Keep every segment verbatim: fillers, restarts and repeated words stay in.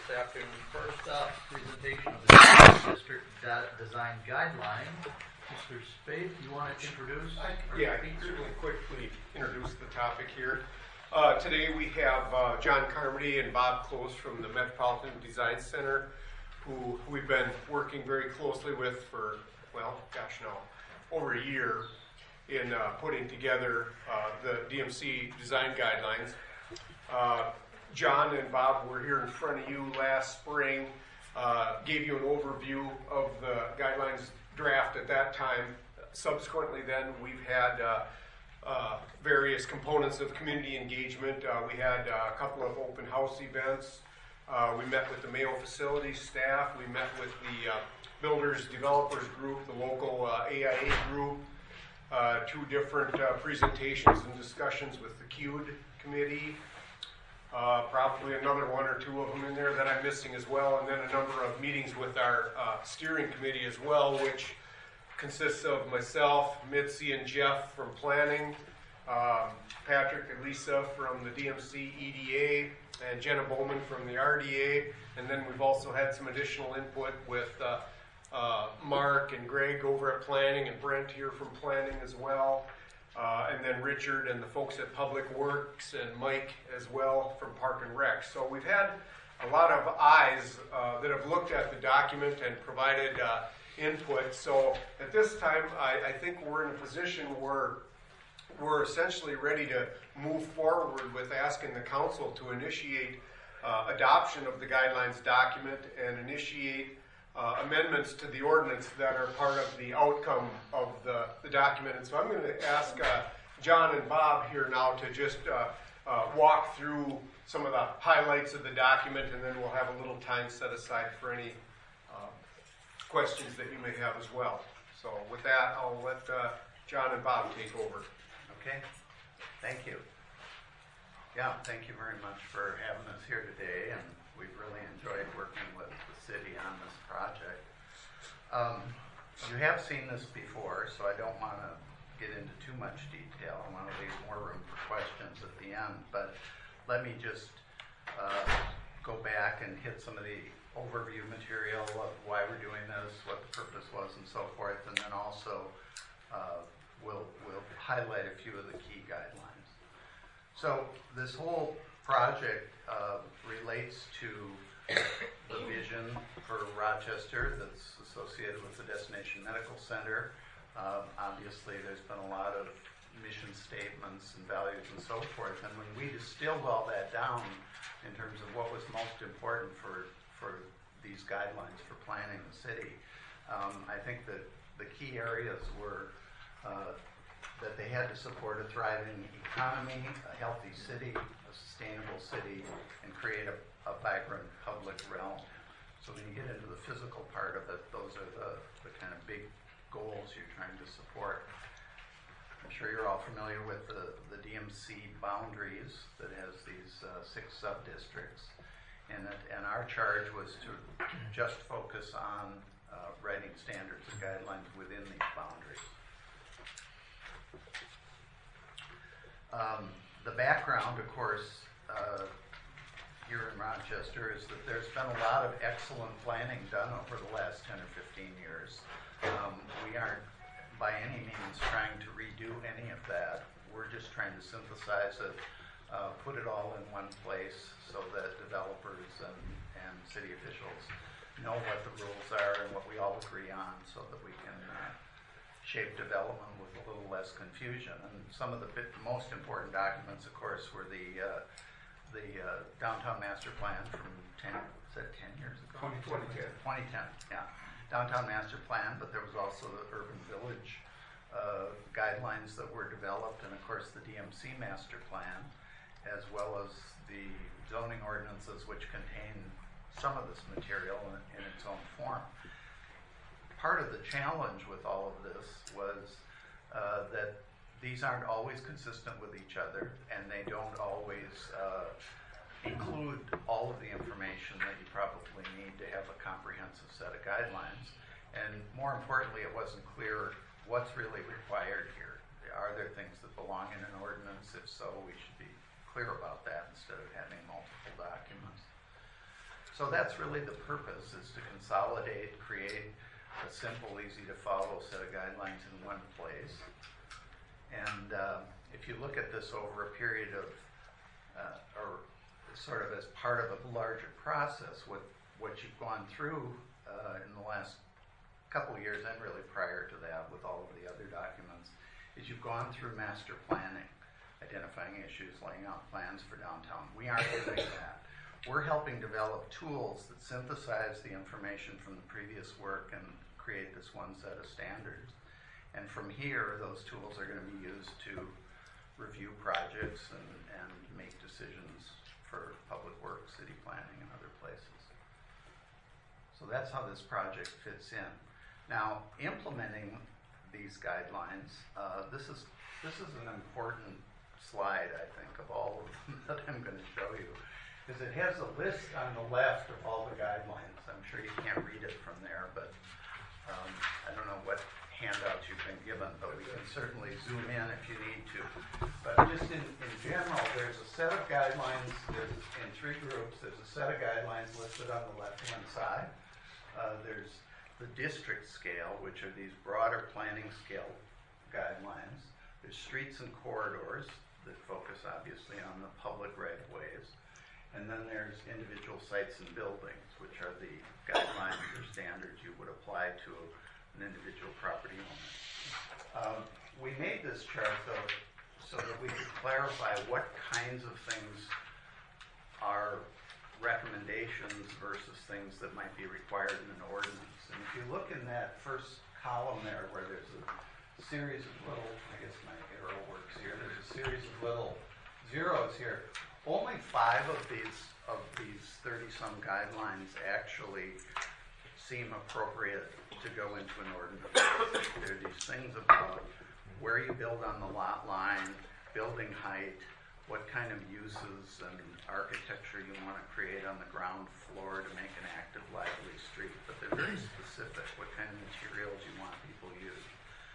this afternoon. First up, presentation of the district data design guideline. Mister Spade, you want to introduce? I, yeah, I can certainly quickly introduce the topic here. Uh, today we have uh, John Carmody and Bob Close from the Metropolitan Design Center, who we've been working very closely with for, well, gosh, now, over a year in uh, putting together uh, the D M C design guidelines. Uh, John and Bob were here in front of you last spring, uh, gave you an overview of the guidelines draft at that time. Subsequently then, we've had uh, uh, various components of community engagement. Uh, we had uh, a couple of open house events. Uh, we met with the Mayo facilities staff. We met with the uh, builders developers group, the local uh, A I A group, uh, two different uh, presentations and discussions with the Q U D committee. Uh, probably another one or two of them in there that I'm missing as well, and then a number of meetings with our uh, steering committee as well, which consists of myself, Mitzi, and Jeff from planning, um, Patrick and Lisa from the D M C E D A, and Jenna Bowman from the R D A, and then we've also had some additional input with uh, uh, Mark and Greg over at planning, and Brent here from planning as well. Uh, and then Richard and the folks at Public Works and Mike as well from Park and Rec. So we've had a lot of eyes uh, that have looked at the document and provided uh, input. So at this time, I, I think we're in a position where we're essentially ready to move forward with asking the council to initiate uh, adoption of the guidelines document and initiate Uh, amendments to the ordinance that are part of the outcome of the, the document. And so I'm going to ask uh, John and Bob here now to just uh, uh, walk through some of the highlights of the document, and then we'll have a little time set aside for any uh, questions that you may have as well. So with that, I'll let uh, John and Bob take over. Okay, thank you. Yeah, thank you very much for having us here today, and we've really enjoyed working with the city on this project. Um, you have seen this before, so I don't want to get into too much detail. I want to leave more room for questions at the end, but let me just uh, go back and hit some of the overview material of why we're doing this, what the purpose was, and so forth, and then also uh, we'll, we'll highlight a few of the key guidelines. So this whole project uh, relates to the vision for Rochester that's associated with the Destination Medical Center. Um, obviously, there's been a lot of mission statements and values and so forth. And when we distilled all that down in terms of what was most important for, for these guidelines for planning the city, um, I think that the key areas were uh, that they had to support a thriving economy, a healthy city, a sustainable city, and create a, a vibrant public realm. So when you get into the physical part of it, those are the, the kind of big goals you're trying to support. I'm sure you're all familiar with the, the D M C boundaries that has these uh, six sub-districts. And, it, and our charge was to just focus on uh, writing standards and guidelines within these boundaries. Um, the background, of course, uh, here in Rochester is that there's been a lot of excellent planning done over the last ten or fifteen years. Um, we aren't by any means trying to redo any of that. We're just trying to synthesize it, uh, put it all in one place so that developers and, and city officials know what the rules are and what we all agree on so that we can uh, shape development with a little less confusion. And some of the bit, most important documents, of course, were the uh, the uh, downtown master plan from ten, is that ten years ago? twenty ten. twenty ten, yeah. Downtown master plan, but there was also the urban village uh, guidelines that were developed, and of course the D M C master plan, as well as the zoning ordinances, which contain some of this material in, in its own form. Part of the challenge with all of this was uh, that these aren't always consistent with each other, and they don't always uh, include all of the information that you probably need to have a comprehensive set of guidelines. And more importantly, it wasn't clear what's really required here. Are there things that belong in an ordinance? If so, we should be clear about that instead of having multiple documents. So that's really the purpose, is to consolidate, create a simple, easy to follow set of guidelines in one place. And uh, if you look at this over a period of, uh, or sort of as part of a larger process, what, what you've gone through uh, in the last couple of years, and really prior to that with all of the other documents, is you've gone through master planning, identifying issues, laying out plans for downtown. We aren't doing that. We're helping develop tools that synthesize the information from the previous work and create this one set of standards. And from here, those tools are going to be used to review projects and, and make decisions for public works, city planning, and other places. So that's how this project fits in. Now, implementing these guidelines, uh, this is this is an important slide, I think, of all of them that I'm going to show you, because it has a list on the left of all the guidelines. I'm sure you can't read it from there, but um, I don't know what handouts you've been given, but we can certainly zoom in if you need to. But just in, in general, there's a set of guidelines there's in three groups. There's a set of guidelines listed on the left-hand side. Uh, there's the district scale, which are these broader planning scale guidelines. There's streets and corridors that focus obviously on the public right-of-ways. And then there's individual sites and buildings, which are the guidelines or standards you would apply to an individual property owner. Um, we made this chart, though, so that we could clarify what kinds of things are recommendations versus things that might be required in an ordinance. And if you look in that first column there, where there's a series of little, I guess my arrow works here, there's a series of little zeros here. Only five of these of these thirty-some guidelines actually seem appropriate to go into an ordinance. There are these things about where you build on the lot line, building height, what kind of uses and architecture you want to create on the ground floor to make an active, lively street. But they're very specific, what kind of materials you want people to use.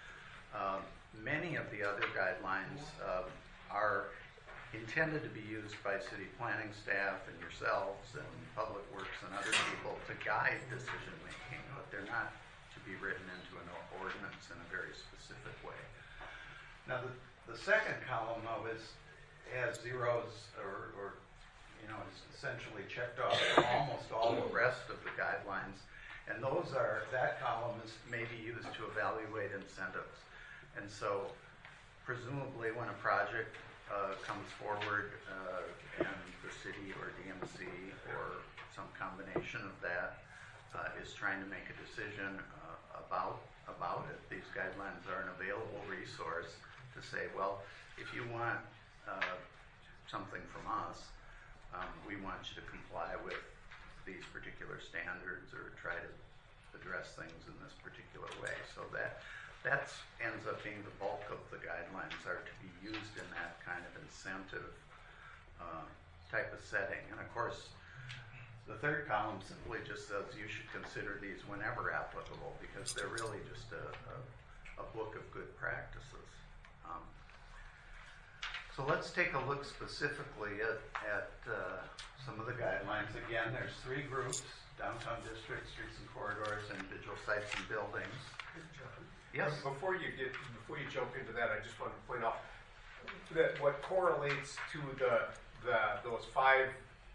Um, many of the other guidelines uh, are intended to be used by city planning staff and yourselves and public works and other people to guide decision making, but they're not to be written into an ordinance in a very specific way. Now the, the second column though is has zeros or, or you know is essentially checked off almost all the rest of the guidelines, and those are that column is maybe used to evaluate incentives. And so presumably when a project Uh, comes forward uh, and the city or D M C or some combination of that uh, is trying to make a decision uh, about about it. These guidelines are an available resource to say, well, if you want uh, something from us, um, we want you to comply with these particular standards or try to address things in this particular way. So that That ends up being the bulk of the guidelines are to be used in that kind of incentive uh, type of setting. And of course, the third column simply just says you should consider these whenever applicable because they're really just a, a, a book of good practices. Um, so let's take a look specifically at, at uh, some of the guidelines. Again, there's three groups: downtown district, streets and corridors, individual sites and buildings. Yes. Before you get before you jump into that, I just want to point out that what correlates to the the those five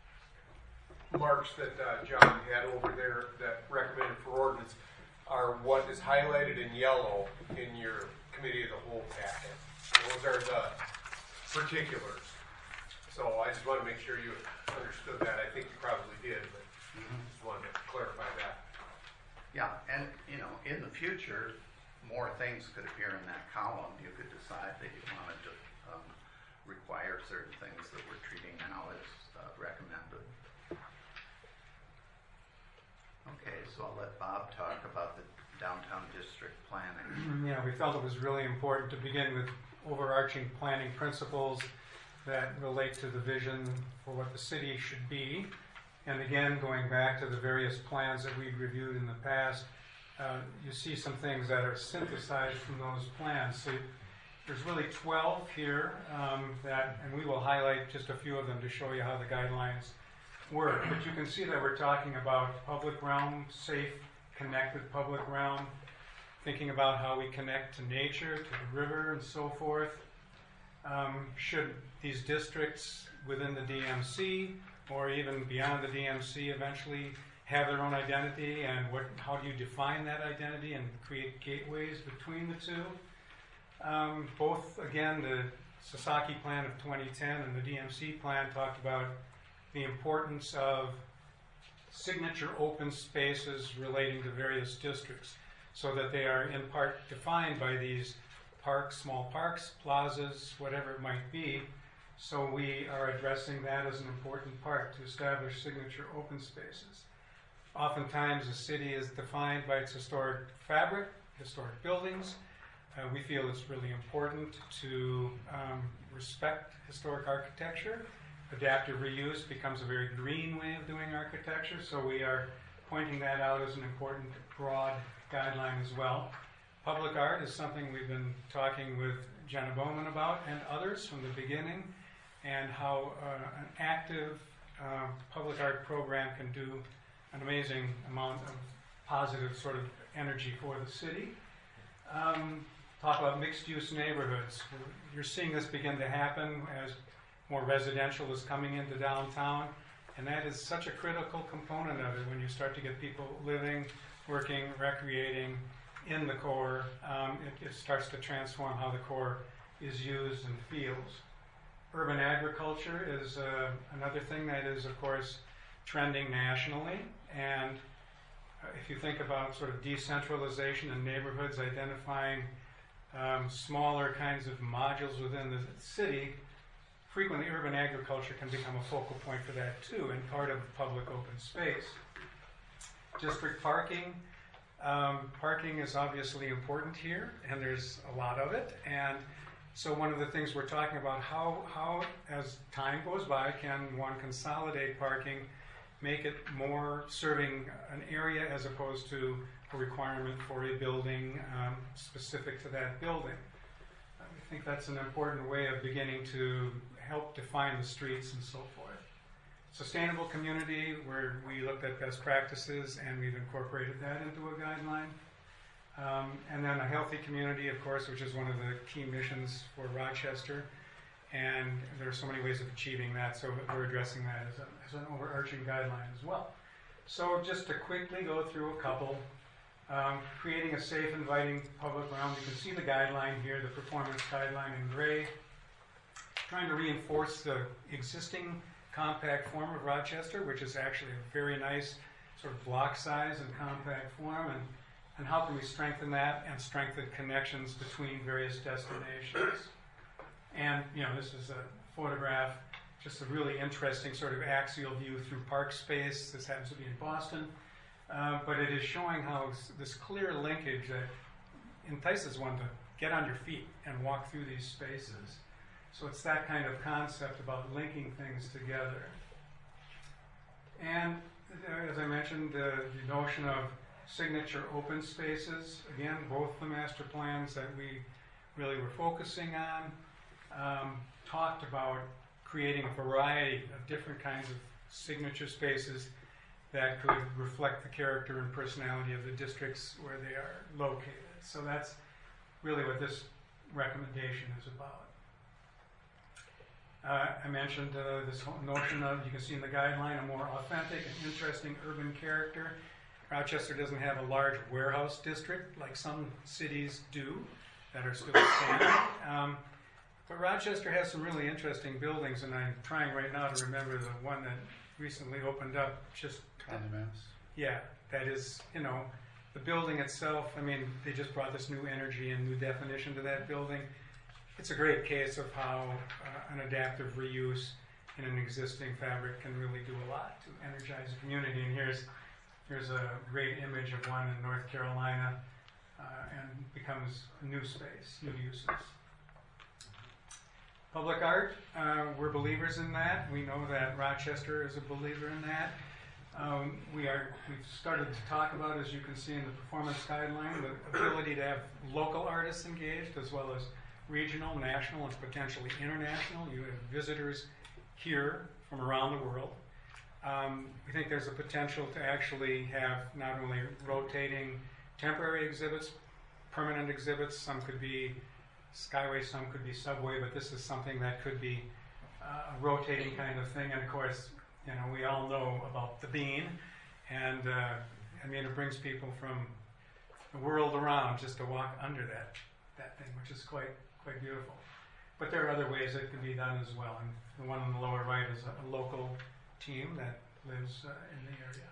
marks that uh, John had over there that recommended for ordinance are what is highlighted in yellow in your committee of the whole packet. Those are the particulars. So I just want to make sure you understood that. I think you probably did, but mm-hmm. just wanted to clarify that. Yeah, and you know, in the future, more things could appear in that column. You could decide that you wanted to um, require certain things that we're treating now as uh, recommended. Okay, so I'll let Bob talk about the downtown district planning. Yeah, we felt it was really important to begin with overarching planning principles that relate to the vision for what the city should be. And again, going back to the various plans that we'd reviewed in the past, Uh, you see some things that are synthesized from those plans. So there's really twelve here, um, that, and we will highlight just a few of them to show you how the guidelines work. But you can see that we're talking about public realm, safe, connected public realm, thinking about how we connect to nature, to the river, and so forth. Um, should these districts within the D M C or even beyond the D M C eventually have their own identity, and what, how do you define that identity and create gateways between the two? Um, both, again, the Sasaki plan of twenty ten and the D M C plan talked about the importance of signature open spaces relating to various districts, so that they are in part defined by these parks, small parks, plazas, whatever it might be. So we are addressing that as an important part to establish signature open spaces. Oftentimes a city is defined by its historic fabric, historic buildings. Uh, we feel it's really important to um, respect historic architecture. Adaptive reuse becomes a very green way of doing architecture, so we are pointing that out as an important broad guideline as well. Public art is something we've been talking with Jenna Bowman about and others from the beginning, and how uh, an active uh, public art program can do an amazing amount of positive sort of energy for the city. Um, talk about mixed-use neighborhoods. You're seeing this begin to happen as more residential is coming into downtown, and that is such a critical component of it when you start to get people living, working, recreating in the core. Um, it, it starts to transform how the core is used and feels. Urban agriculture is uh, another thing that is, of course, trending nationally, and uh, if you think about sort of decentralization in neighborhoods, identifying um, smaller kinds of modules within the city, frequently urban agriculture can become a focal point for that too, and part of public open space. District parking. Um, parking is obviously important here, and there's a lot of it. And so one of the things we're talking about, how, how as time goes by, can one consolidate parking, make it more serving an area as opposed to a requirement for a building um, specific to that building. I think that's an important way of beginning to help define the streets and so forth. Sustainable community, where we looked at best practices and we've incorporated that into a guideline. Um, and then a healthy community, of course, which is one of the key missions for Rochester. And there are so many ways of achieving that, so we're addressing that as, a, as an overarching guideline as well. So just to quickly go through a couple. Um, creating a safe, inviting public realm. You can see the guideline here, the performance guideline in gray. Trying to reinforce the existing compact form of Rochester, which is actually a very nice sort of block size and compact form, and, and how can we strengthen that and strengthen connections between various destinations. And, you know, this is a photograph, just a really interesting sort of axial view through park space. This happens to be in Boston. Uh, but it is showing how this clear linkage that entices one to get on your feet and walk through these spaces. So it's that kind of concept about linking things together. And uh, as I mentioned, the, the notion of signature open spaces, again, both the master plans that we really were focusing on um, talked about creating a variety of different kinds of signature spaces that could reflect the character and personality of the districts where they are located. So that's really what this recommendation is about. Uh, I mentioned uh, this whole notion of, you can see in the guideline, a more authentic and interesting urban character. Rochester doesn't have a large warehouse district like some cities do that are still standing. Um, but Rochester has some really interesting buildings, and I'm trying right now to remember the one that recently opened up just On the maps. Yeah, that is, you know, the building itself, I mean, they just brought this new energy and new definition to that building. It's a great case of how uh, an adaptive reuse in an existing fabric can really do a lot to energize a community. And here's, here's a great image of one in North Carolina, uh, and becomes a new space, new uses. Public art, uh, we're believers in that. We know that Rochester is a believer in that. Um, we are, we've started to talk about, as you can see in the performance guideline, the ability to have local artists engaged as well as regional, national, and potentially international. You have visitors here from around the world. Um, we think there's a potential to actually have not only rotating temporary exhibits, permanent exhibits. Some could be Skyway, some could be Subway, but this is something that could be uh, a rotating kind of thing. And of course, you know, we all know about the bean, and uh, I mean, it brings people from the world around just to walk under that that thing, which is quite quite beautiful. But there are other ways it can be done as well. And the one on the lower right is a, a local team that lives uh, in the area.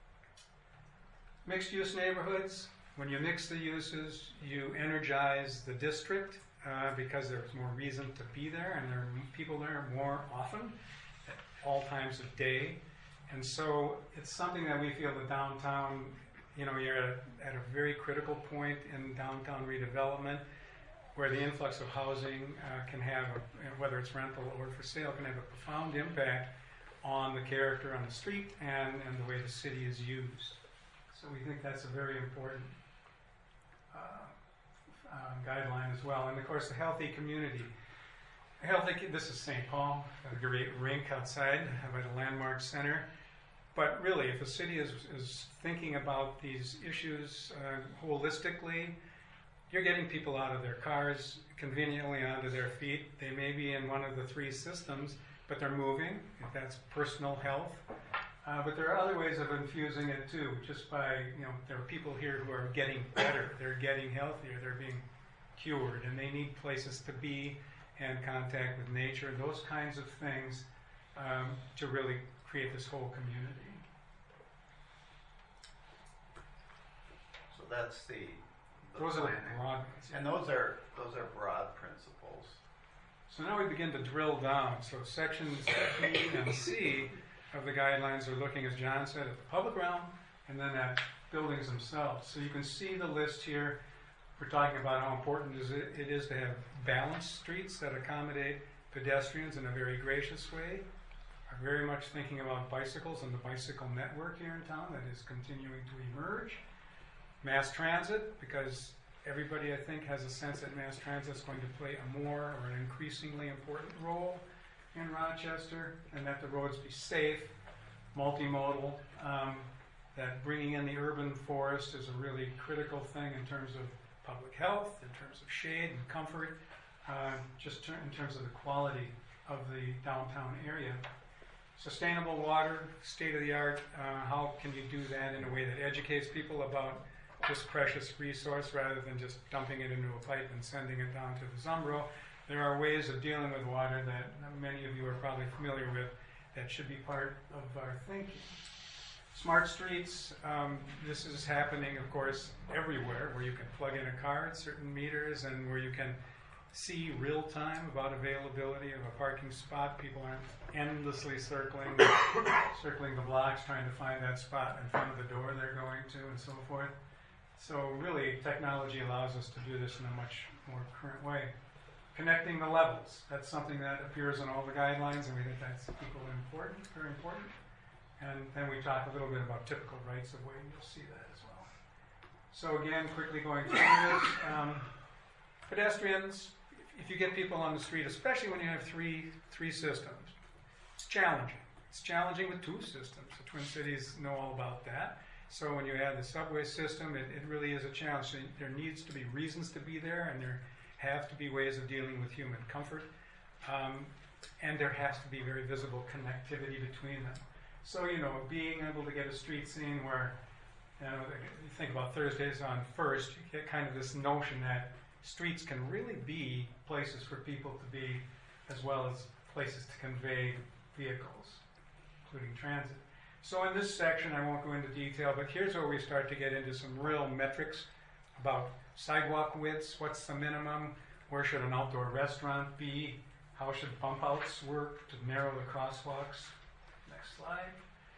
Mixed use neighborhoods. When you mix the uses, you energize the district uh, because there's more reason to be there, and there are people there more often at all times of day. And so it's something that we feel the downtown, you know, you're at a, at a very critical point in downtown redevelopment where the influx of housing uh, can have, a, whether it's rental or for sale, can have a profound impact on the character on the street and, and the way the city is used. So we think that's a very important uh, uh, guideline as well. And of course, the healthy community. A healthy, this is Saint Paul, a great rink outside by the Landmark Center. But really, if a city is, is thinking about these issues uh, holistically, you're getting people out of their cars conveniently onto their feet. They may be in one of the three systems, but they're moving, if that's personal health. Uh, but there are other ways of infusing it too, just by, you know, there are people here who are getting better, they're getting healthier, they're being cured, and they need places to be and contact with nature, and those kinds of things um, to really create this whole community. So that's the, the Those are planning. the broad ones. And those are those are broad principles. So now we begin to drill down. So sections B and C of the guidelines are looking, as John said, at the public realm and then at buildings themselves. So you can see the list here. We're talking about how important it is to have balanced streets that accommodate pedestrians in a very gracious way. Are very much thinking about bicycles and the bicycle network here in town that is continuing to emerge. Mass transit, because everybody, I think, has a sense that mass transit is going to play a more or an increasingly important role in Rochester, and that the roads be safe, multimodal, um, that bringing in the urban forest is a really critical thing in terms of public health, in terms of shade and comfort, uh, just ter- in terms of the quality of the downtown area. Sustainable water, state-of-the-art, uh, how can you do that in a way that educates people about this precious resource rather than just dumping it into a pipe and sending it down to the Zumbro? There are ways of dealing with water that many of you are probably familiar with that should be part of our thinking. Smart streets, um, this is happening, of course, everywhere where you can plug in a card, certain meters, and where you can see real time about availability of a parking spot. People aren't endlessly circling, circling the blocks trying to find that spot in front of the door they're going to and so forth. So really, technology allows us to do this in a much more current way. Connecting the levels, that's something that appears in all the guidelines, and we think that's equally important, very important. And then we talk a little bit about typical rights of way, and you'll see that as well. So again, quickly going through this, um, pedestrians, if you get people on the street, especially when you have three three systems, it's challenging. It's challenging with two systems. The Twin Cities know all about that. So when you have the subway system, it, it really is a challenge. So there needs to be reasons to be there, and there have to be ways of dealing with human comfort. Um, and there has to be very visible connectivity between them. So, you know, being able to get a street scene where, you know, you think about Thursdays on First, you get kind of this notion that streets can really be places for people to be, as well as places to convey vehicles, including transit. So in this section, I won't go into detail, but here's where we start to get into some real metrics about sidewalk widths, what's the minimum, where should an outdoor restaurant be, how should bump outs work to narrow the crosswalks. Next slide.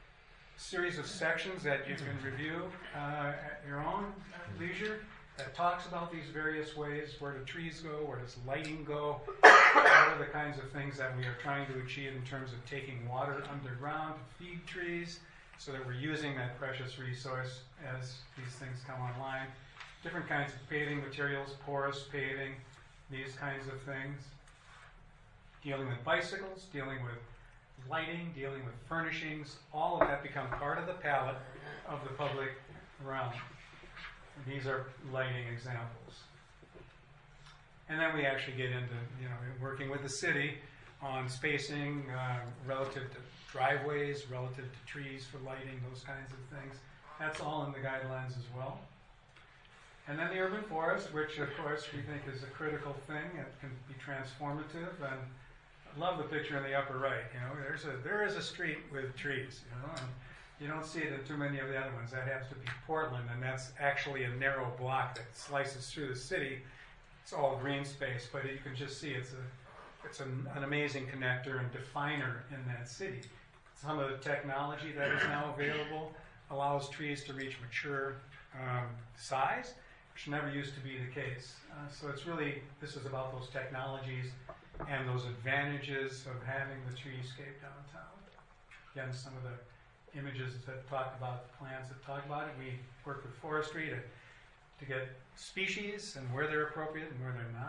A series of sections that you can review uh, at your own leisure that talks about these various ways. Where do trees go? Where does lighting go? What are the kinds of things that we are trying to achieve in terms of taking water underground to feed trees so that we're using that precious resource as these things come online. Different kinds of paving materials, porous paving, these kinds of things. Dealing with bicycles, dealing with lighting, dealing with furnishings, all of that become part of the palette of the public realm. And these are lighting examples. And then we actually get into, you know, working with the city on spacing uh, relative to driveways, relative to trees for lighting, those kinds of things. That's all in the guidelines as well. And then the urban forest, which of course we think is a critical thing. It can be transformative. And I love the picture in the upper right. You know, there's a there is a street with trees. You know, and you don't see it in too many of the other ones. That happens to be Portland, and that's actually a narrow block that slices through the city. It's all green space, but you can just see it's a it's an, an amazing connector and definer in that city. Some of the technology that is now available allows trees to reach mature um, size, which never used to be the case. Uh, so it's really, this is about those technologies and those advantages of having the treescape downtown. Again, some of the images that talk about the plans that talk about it. We work with forestry to, to get species and where they're appropriate and where they're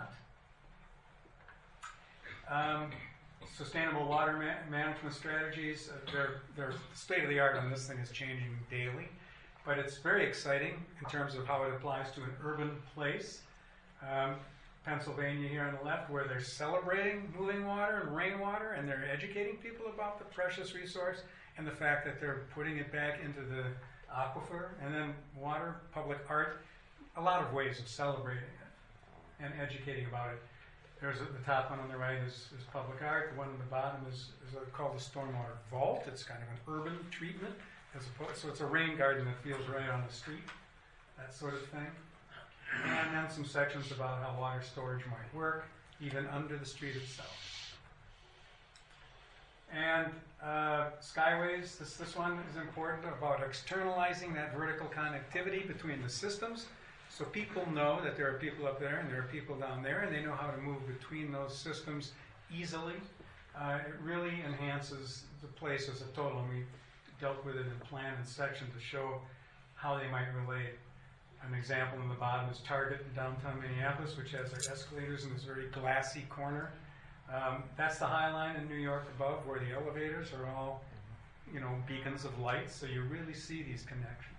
not. Um, sustainable water ma- management strategies, uh, they're, they're state of the art on this thing is changing daily. But it's very exciting in terms of how it applies to an urban place. Um, Pennsylvania here on the left, where they're celebrating moving water and rainwater, and they're educating people about the precious resource and the fact that they're putting it back into the aquifer. And then water, public art, a lot of ways of celebrating it and educating about it. There's a, the top one on the right is, is public art. The one on the bottom is, is called the Stormwater Vault. It's kind of an urban treatment. As opposed, so it's a rain garden that feels right on the street, that sort of thing. And then some sections about how water storage might work, even under the street itself. And uh, skyways, this, this one is important about externalizing that vertical connectivity between the systems, so people know that there are people up there and there are people down there, and they know how to move between those systems easily. Uh, it really enhances the place as a total, and we dealt with it in plan and section to show how they might relate. An example in the bottom is Target in downtown Minneapolis, which has their escalators in this very glassy corner. Um, that's the High Line in New York above, where the elevators are all, you know, beacons of light, so you really see these connections.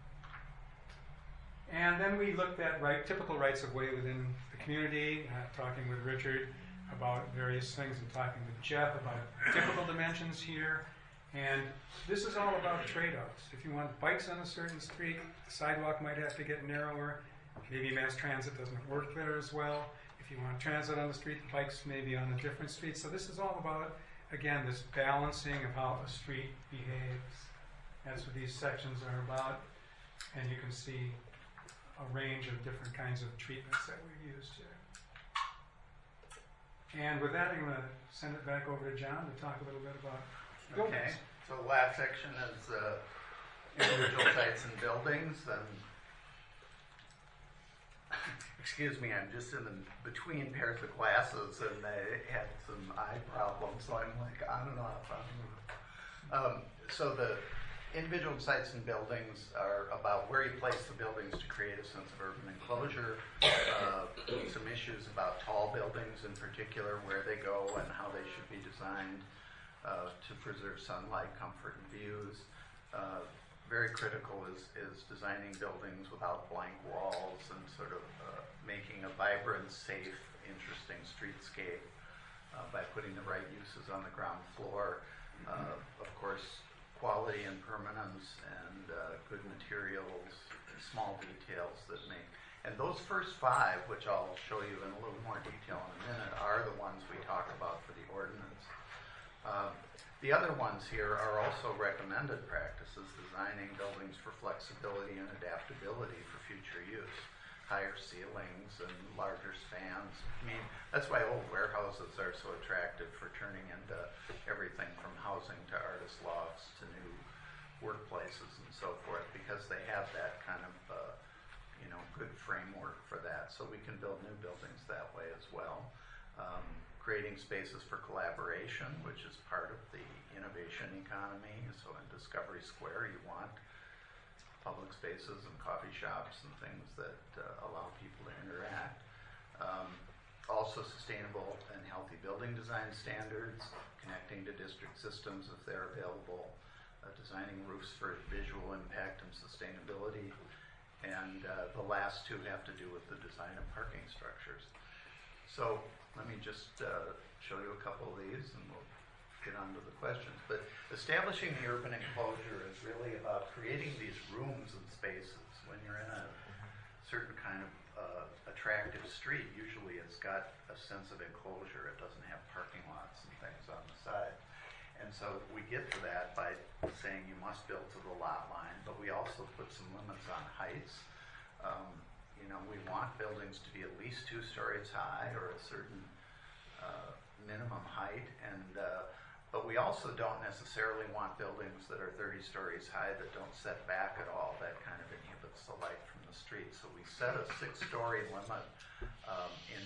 And then we looked at right, typical rights of way within the community, uh, talking with Richard about various things and talking with Jeff about typical dimensions here. And this is all about trade-offs. If you want bikes on a certain street, the sidewalk might have to get narrower. Maybe mass transit doesn't work there as well. If you want transit on the street, the bikes may be on a different street. So this is all about, again, this balancing of how a street behaves. That's what these sections are about. And you can see a range of different kinds of treatments that we've used here. And with that, I'm going to send it back over to John to talk a little bit about buildings. Okay, so the last section is uh, individual sites and buildings, and excuse me, I'm just in the, between pairs of glasses, and I had some eye problems, so I'm like on and off, on and off. Um, so the individual sites and buildings are about where you place the buildings to create a sense of urban enclosure, uh, some issues about tall buildings in particular, where they go and how they should be designed uh, to preserve sunlight, comfort, and views. Uh, very critical is, is designing buildings without blank walls and sort of uh, making a vibrant, safe, interesting streetscape uh, by putting the right uses on the ground floor. Uh, of course, quality and permanence and uh, good materials, small details that make. And those first five, which I'll show you in a little more detail in a minute, are the ones we talk about for the ordinance. Um, the other ones here are also recommended practices, designing buildings for flexibility and adaptability for future use. Higher ceilings and larger spans. I mean, that's why old warehouses are so attractive for turning into everything from housing to artist lofts to new workplaces and so forth, because they have that kind of, uh, you know, good framework for that. So we can build new buildings that way as well. Um, creating spaces for collaboration, which is part of the innovation economy. So in Discovery Square, you want public spaces and coffee shops and things that uh, allow people to interact. Um, also sustainable and healthy building design standards, connecting to district systems if they're available, uh, designing roofs for visual impact and sustainability, and uh, the last two have to do with the design of parking structures. So let me just uh, show you a couple of these and we'll get on to the questions. But establishing the urban enclosure is really about creating these rooms and spaces. When you're in a certain kind of uh, attractive street, usually it's got a sense of enclosure. It doesn't have parking lots and things on the side. And so we get to that by saying you must build to the lot line, but we also put some limits on heights. Um, you know, we want buildings to be at least two stories high or a certain uh, minimum height, and uh, but we also don't necessarily want buildings that are thirty stories high that don't set back at all. That kind of inhibits the light from the street. So we set a six-story limit um, in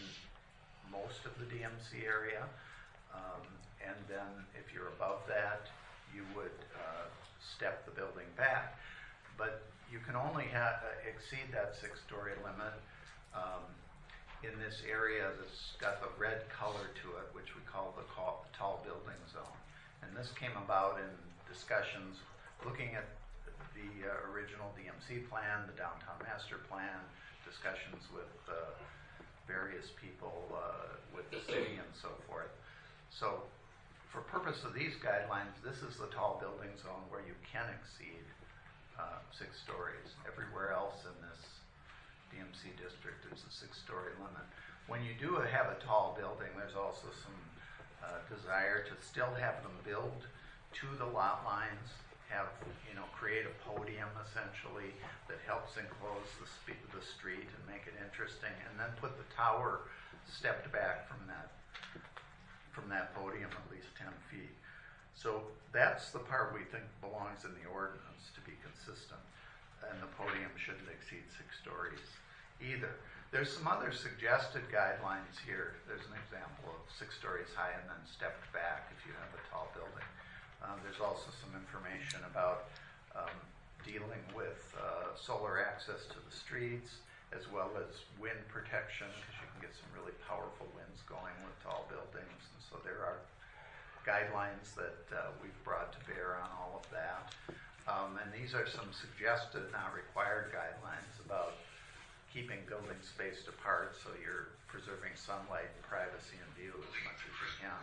most of the D M C area. Um, and then if you're above that, you would uh, step the building back. But you can only ha- uh, exceed that six-story limit um, in this area that's got the red color to it, which we call the call, tall building zone. And this came about in discussions looking at the uh, original D M C plan, the downtown master plan, discussions with uh, various people uh, with the city and so forth. So for purpose of these guidelines, this is the tall building zone where you can exceed uh, six stories. Everywhere else in this D M C district is a six-story limit. When you do have a tall building, there's also some uh, desire to still have them build to the lot lines, have, you know, create a podium essentially that helps enclose the, spe- the street and make it interesting, and then put the tower stepped back from that from that podium at least ten feet. So that's the part we think belongs in the ordinance to be consistent, and the podium shouldn't exceed six stories either. There's some other suggested guidelines here. There's an example of six stories high and then stepped back if you have a tall building. Uh, there's also some information about um, dealing with uh, solar access to the streets, as well as wind protection, because you can get some really powerful winds going with tall buildings. And so there are guidelines that uh, we've brought to bear on all of that. Um, and these are some suggested, not required guidelines about keeping buildings spaced apart so you're preserving sunlight, privacy, and view as much as you can.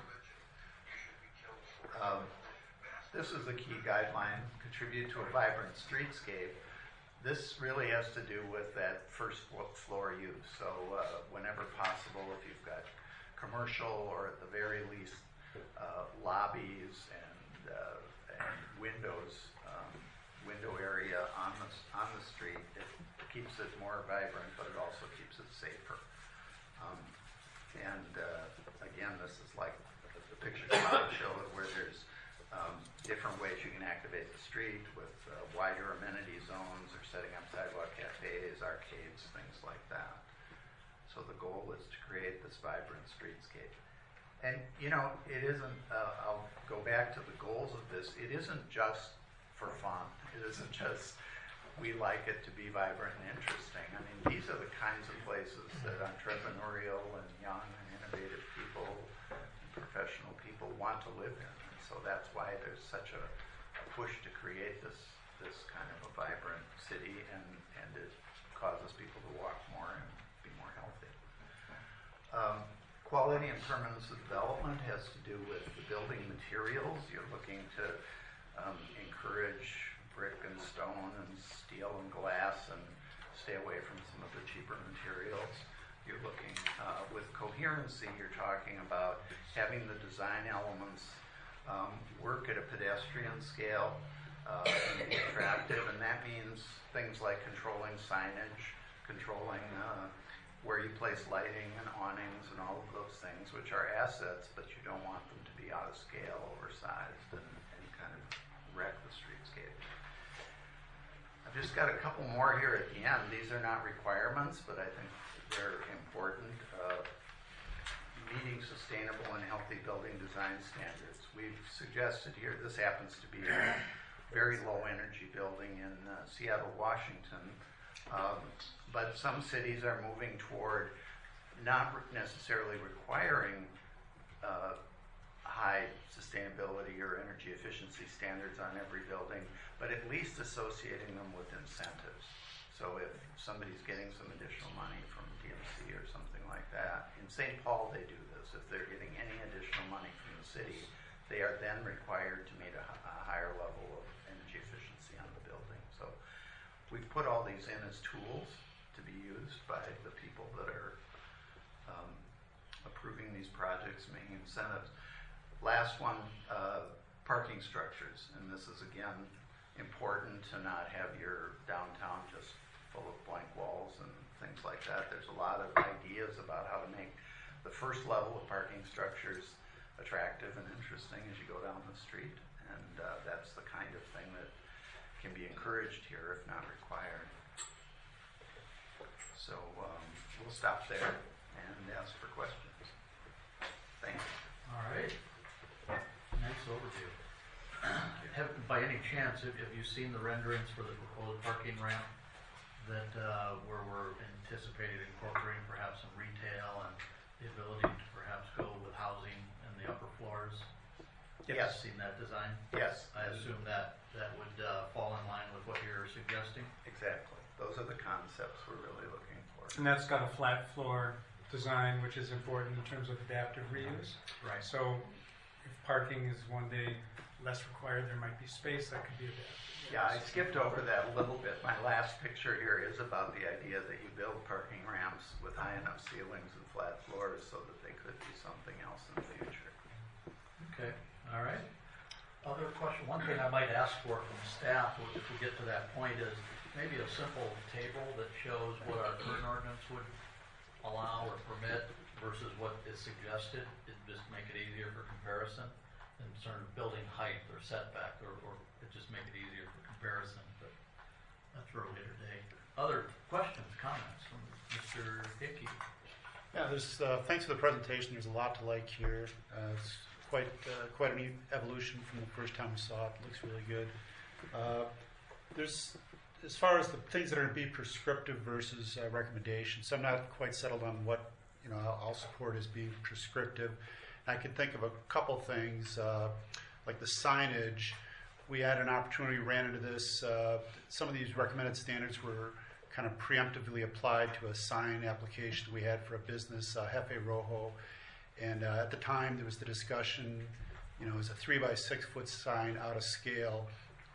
Um, this is a key guideline, contribute to a vibrant streetscape. This really has to do with that first floor use. So uh, whenever possible, if you've got commercial or at the very least uh, lobbies and, uh, and windows, um, window area on the, on the street, it keeps it more vibrant, but it also keeps it safer. Um, and uh, again, this is like the, the pictures show it where there's um, different ways you can activate the street with uh, wider amenity zones or setting up sidewalk cafes, arcades, things like that. So the goal is to create this vibrant streetscape. And, you know, it isn't, uh, I'll go back to the goals of this, it isn't just for fun. It isn't just we like it to be vibrant and interesting. I mean, these are the kinds of places that entrepreneurial and young and innovative people and professional people want to live in. And so that's why there's such a, a push to create this this kind of a vibrant city, and, and it causes people to walk more and be more healthy. Um, quality and permanence of development has to do with the building materials. You're looking to um, encourage brick and stone and steel and glass and stay away from some of the cheaper materials. You're looking uh, with coherency, you're talking about having the design elements um, work at a pedestrian scale uh, and be attractive, and that means things like controlling signage, controlling uh, where you place lighting and awnings and all of those things, which are assets, but you don't want them to be out of scale, oversized, and, and kind of wreck the streetscape. I've just got a couple more here at the end. These are not requirements, but I think they're important. Uh, meeting sustainable and healthy building design standards. We've suggested here, this happens to be a very low energy building in uh, Seattle, Washington, um, but some cities are moving toward not re- necessarily requiring uh, high sustainability or energy efficiency standards on every building, but at least associating them with incentives. So if somebody's getting some additional money from D M C or something like that, in Saint Paul they do this. If they're getting any additional money from the city, they are then required to meet a, a higher level of energy efficiency on the building. So we've put all these in as tools to be used by the people that are um, approving these projects, making incentives. Last one, uh, parking structures, and this is again important to not have your downtown just full of blank walls and things like that. There's a lot of ideas about how to make the first level of parking structures attractive and interesting as you go down the street, and uh, that's the kind of thing that can be encouraged here, if not required. So um, we'll stop there and ask for questions. Thank you. All right. Nice overview. Have, by any chance, have, have you seen the renderings for the proposed parking ramp that uh, where we're anticipating incorporating perhaps some retail and the ability to perhaps go with housing in the upper floors? Yes. Seen that design? Yes. I assume that that would uh, fall in line with what you're suggesting? Exactly. Those are the concepts we're really looking for. And that's got a flat floor design, which is important in terms of adaptive reuse. Right. So if parking is one day less required, there might be space that could be adapted. Yeah, I skipped over that a little bit. My last picture here is about the idea that you build parking ramps with high enough ceilings and flat floors so that they could be something else in the future. Okay, all right. Other question, one thing I might ask for from staff, if we get to that point, is maybe a simple table that shows what our current ordinance would allow or permit versus what is suggested. It just make it easier for comparison in sort of building height or setback, or, or it just make it easier for comparison. But that's for a later day. Other questions, comments from Mister Hickey? Yeah, there's, uh, thanks for the presentation. There's a lot to like here. Uh, it's quite uh, quite an e- evolution from the first time we saw it. It looks really good. Uh, there's, as far as the things that are going to be prescriptive versus uh, recommendations, I'm not quite settled on what you know I'll, I'll support as being prescriptive. I can think of a couple things, uh, like the signage. We had an opportunity, ran into this. Uh, some of these recommended standards were kind of preemptively applied to a sign application we had for a business, uh, Jefe Rojo. And uh, at the time, there was the discussion, you know, it was a three by six foot sign out of scale.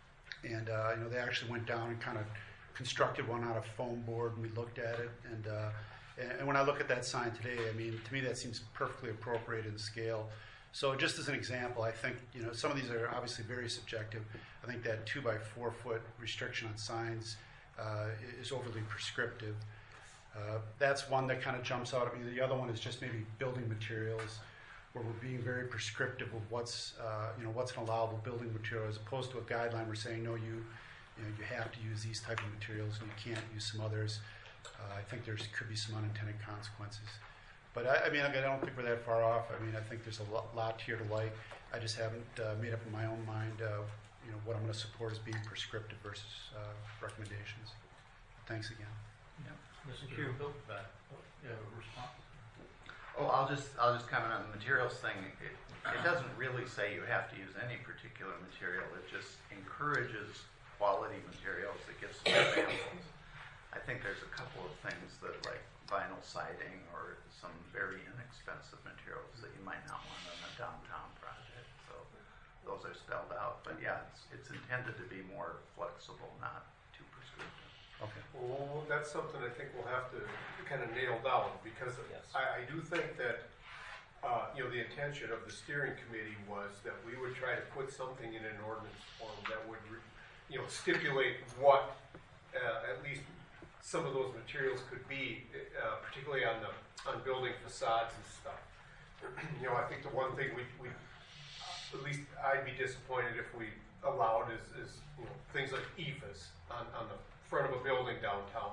And, uh, you know, they actually went down and kind of constructed one out of foam board, and we looked at it. And, uh, and when I look at that sign today, I mean, to me, that seems perfectly appropriate in scale. So just as an example, I think, you know, some of these are obviously very subjective. I think that two by four foot restriction on signs uh, is overly prescriptive. Uh, that's one that kind of jumps out at me. The other one is just maybe building materials, where we're being very prescriptive of what's, uh, you know, what's an allowable building material, as opposed to a guideline. We're saying, no, you, you know, you have to use these type of materials, and you can't use some others. Uh, I think there's could be some unintended consequences. But I, I mean, I don't think we're that far off. I mean, I think there's a lot, lot here to like. I just haven't uh, made up in my own mind, uh, you know, what I'm going to support as being prescriptive versus uh, recommendations. Thanks again. Yeah. Mister Thank you. Bilderbeck, you have a response? Oh, I'll just I'll just comment on the materials thing. It, it doesn't really say you have to use any particular material. It just encourages quality materials. It gives some examples. I think there's a couple of things that, like vinyl siding or some very inexpensive materials that you might not want on a downtown project. So those are spelled out. But yeah, it's, it's intended to be more flexible, not too prescriptive. Okay. Well, that's something I think we'll have to kind of nail down, because Yes. I, I do think that, uh, you know, the intention of the steering committee was that we would try to put something in an ordinance form that would, re- you know, stipulate what uh, at least some of those materials could be, uh, particularly on the on building facades and stuff. You know, I think the one thing we, we at least I'd be disappointed if we allowed is, is you know, things like E F A S on, on the front of a building downtown.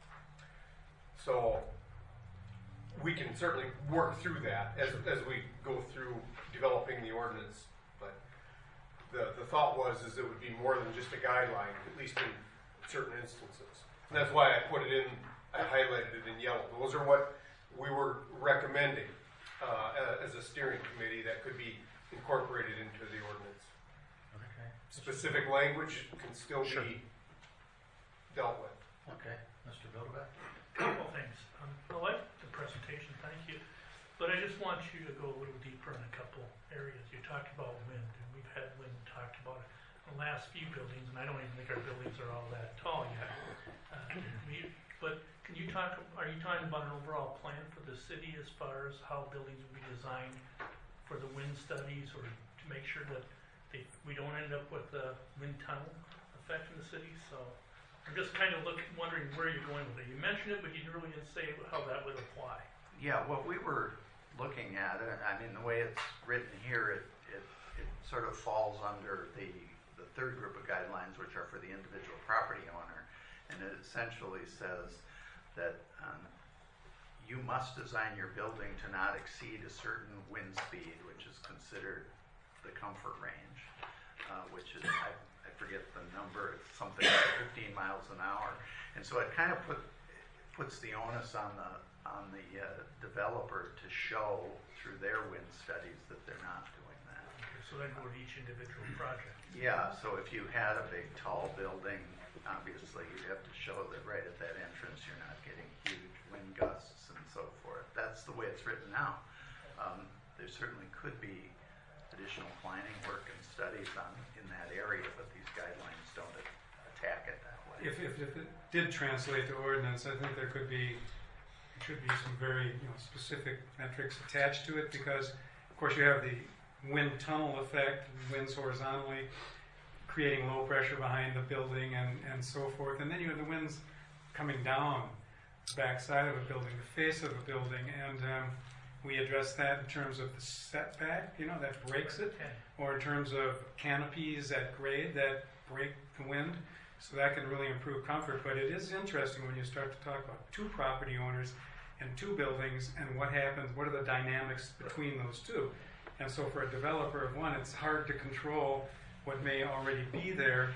So we can certainly work through that as, as we go through developing the ordinance. But the, the thought was is it would be more than just a guideline, at least in certain instances. And that's why I put it in, I highlighted it in yellow. Those are what we were recommending uh, a- as a steering committee that could be incorporated into the ordinance. Okay. Specific language can still Sure. be dealt with. Okay, Mister Biddleback? Couple things. Um, I like the presentation, thank you. But I just want you to go a little deeper in a couple areas. You talked about wind, and we've had wind talked about it in the last few buildings, and I don't even think our buildings are all that tall yet. Uh, we- But can you talk, are you talking about an overall plan for the city as far as how buildings will be designed for the wind studies, or to make sure that they, we don't end up with a wind tunnel effect in the city? So I'm just kind of looking, wondering where you're going with it. You mentioned it, but you really didn't say how that would apply. Yeah, what we were looking at, uh, I mean, the way it's written here, it, it, it sort of falls under the, the third group of guidelines, which are for the individual property owner. And it essentially says that um, you must design your building to not exceed a certain wind speed, which is considered the comfort range, uh, which is, I, I forget the number, it's something like fifteen miles an hour. And so it kind of put, puts the onus on the on the uh, developer to show through their wind studies that they're not doing that. Okay, so then go to each individual project. Yeah, so if you had a big tall building, obviously you'd have to show that right at that entrance you're not getting huge wind gusts and so forth. That's the way it's written now. Um, there certainly could be additional planning work and studies on in that area, but these guidelines don't attack it that way. If, if, if it did translate to ordinance, I think there could be, should be some very, you know, specific metrics attached to it, because of course you have the wind tunnel effect, winds horizontally, creating low pressure behind the building and, and so forth. And then you have the winds coming down the backside of a building, the face of a building, and um, we address that in terms of the setback, you know, that breaks it, Okay. or in terms of canopies at grade that break the wind. So that can really improve comfort. But it is interesting when you start to talk about two property owners and two buildings and what happens, what are the dynamics between those two. And so for a developer of one, it's hard to control what may already be there.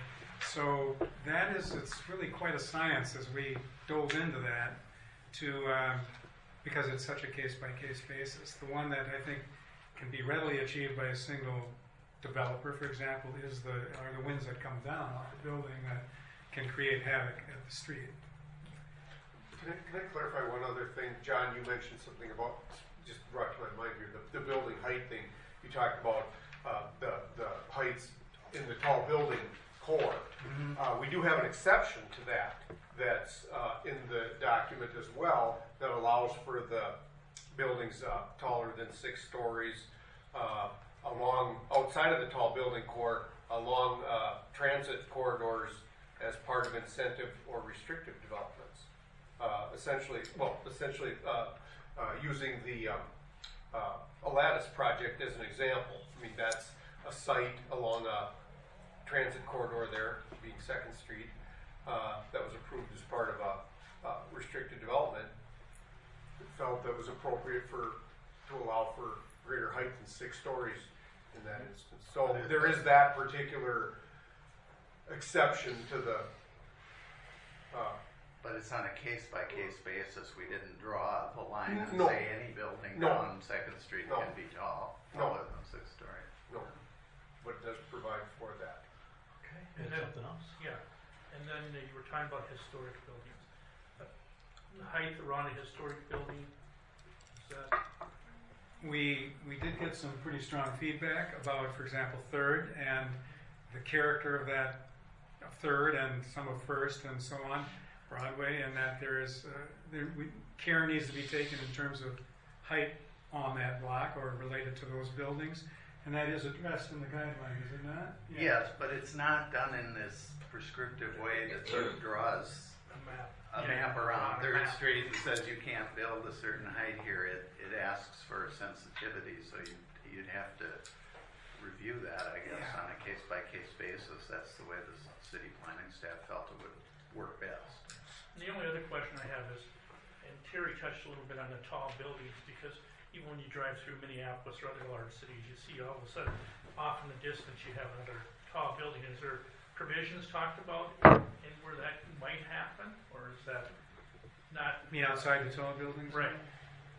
So that is, it's really quite a science as we dove into that to, um, because it's such a case-by-case basis. The one that I think can be readily achieved by a single developer, for example, is the, are the winds that come down off the building that can create havoc at the street. Can I, can I clarify one other thing? John, you mentioned something about, just brought to my mind here, the, the building height thing. You talked about uh, the, the heights in the tall building core. Mm-hmm. Uh, we do have an exception to that that's uh, in the document as well that allows for the buildings uh, taller than six stories uh, along outside of the tall building core along uh, transit corridors as part of incentive or restrictive developments. Uh, essentially, well, essentially uh, uh, using the um, uh, Aladdis project as an example. I mean, that's a site along a transit corridor there, being Second Street, uh, that was approved as part of a uh, restricted development. It felt that was appropriate for to allow for greater height than six stories in that instance. So there is that particular exception to the. Uh, But it's on a case-by-case basis. We didn't draw the line and No. say any building No. on Second Street No. can be tall, No. taller than six stories. no, but it does provide for that. Okay. And Got then- something else? Yeah, and then uh, you were talking about historic buildings. Uh, The height around a historic building, is that, We, we did get some pretty strong feedback about, for example, Third and the character of that of Third and some of First and so on, Broadway, and that there is, uh, there, we, care needs to be taken in terms of height on that block or related to those buildings, and that is addressed in the guidelines, is it not? Yes, but it's not done in this prescriptive way that sort of draws a map? a Yeah, map around a Third map. Street and says you can't build a certain height here. It, it asks for sensitivity, so you, you'd have to review that, I guess, Yeah. on a case-by-case basis. That's the way the city planning staff felt it would work best. And the only other question I have is, and Terry touched a little bit on the tall buildings, because even when you drive through Minneapolis or other large cities, you see all of a sudden, off in the distance, you have another tall building. Is there provisions talked about in where that might happen, or is that not? You mean outside the tall buildings? Right.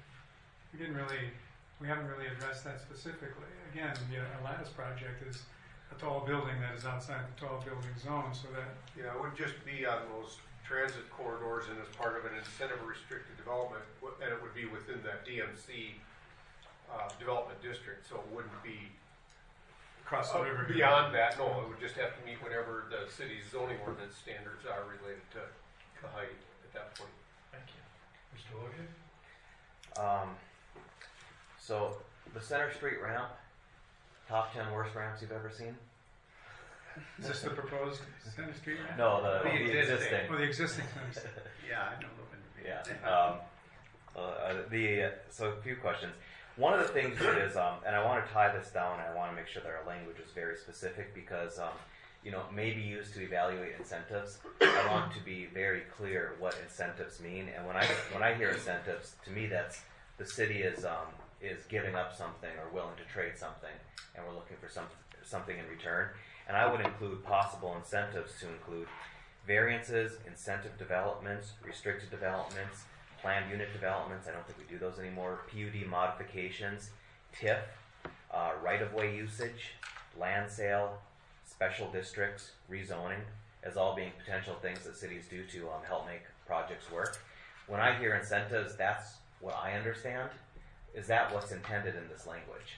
we didn't really, we haven't really addressed that specifically. Again, the Atlantis project is a tall building that is outside the tall building zone, so that, Yeah, it would just be on those transit corridors and as part of an incentive of restricted development, wh- and it would be within that D M C uh, development district, so it wouldn't be across the uh, river. beyond that. No, it would just have to meet whatever the city's zoning ordinance standards are related to the height at that point. Thank you. Mister Ogier? Um, so the Center Street ramp, top ten worst ramps you've ever seen? Is this the proposed Center Street ramp? No, the, The the existing. existing. Oh, the existing Center Street. Yeah, I know Lubin. Yeah. Um, uh, the so a few questions. One of the things is, um, and I want to tie this down, and I want to make sure that our language is very specific because, um, you know, it may be used to evaluate incentives. I want to be very clear what incentives mean, and when I when I hear incentives, to me that's the city is um, is giving up something or willing to trade something, and we're looking for some something in return. And I would include possible incentives to include variances, incentive developments, restricted developments, planned unit developments. I don't think we do those anymore. P U D modifications, T I F, uh, right-of-way usage, land sale, special districts, rezoning, as all being potential things that cities do to um, help make projects work. When I hear incentives, that's what I understand. Is that what's intended in this language?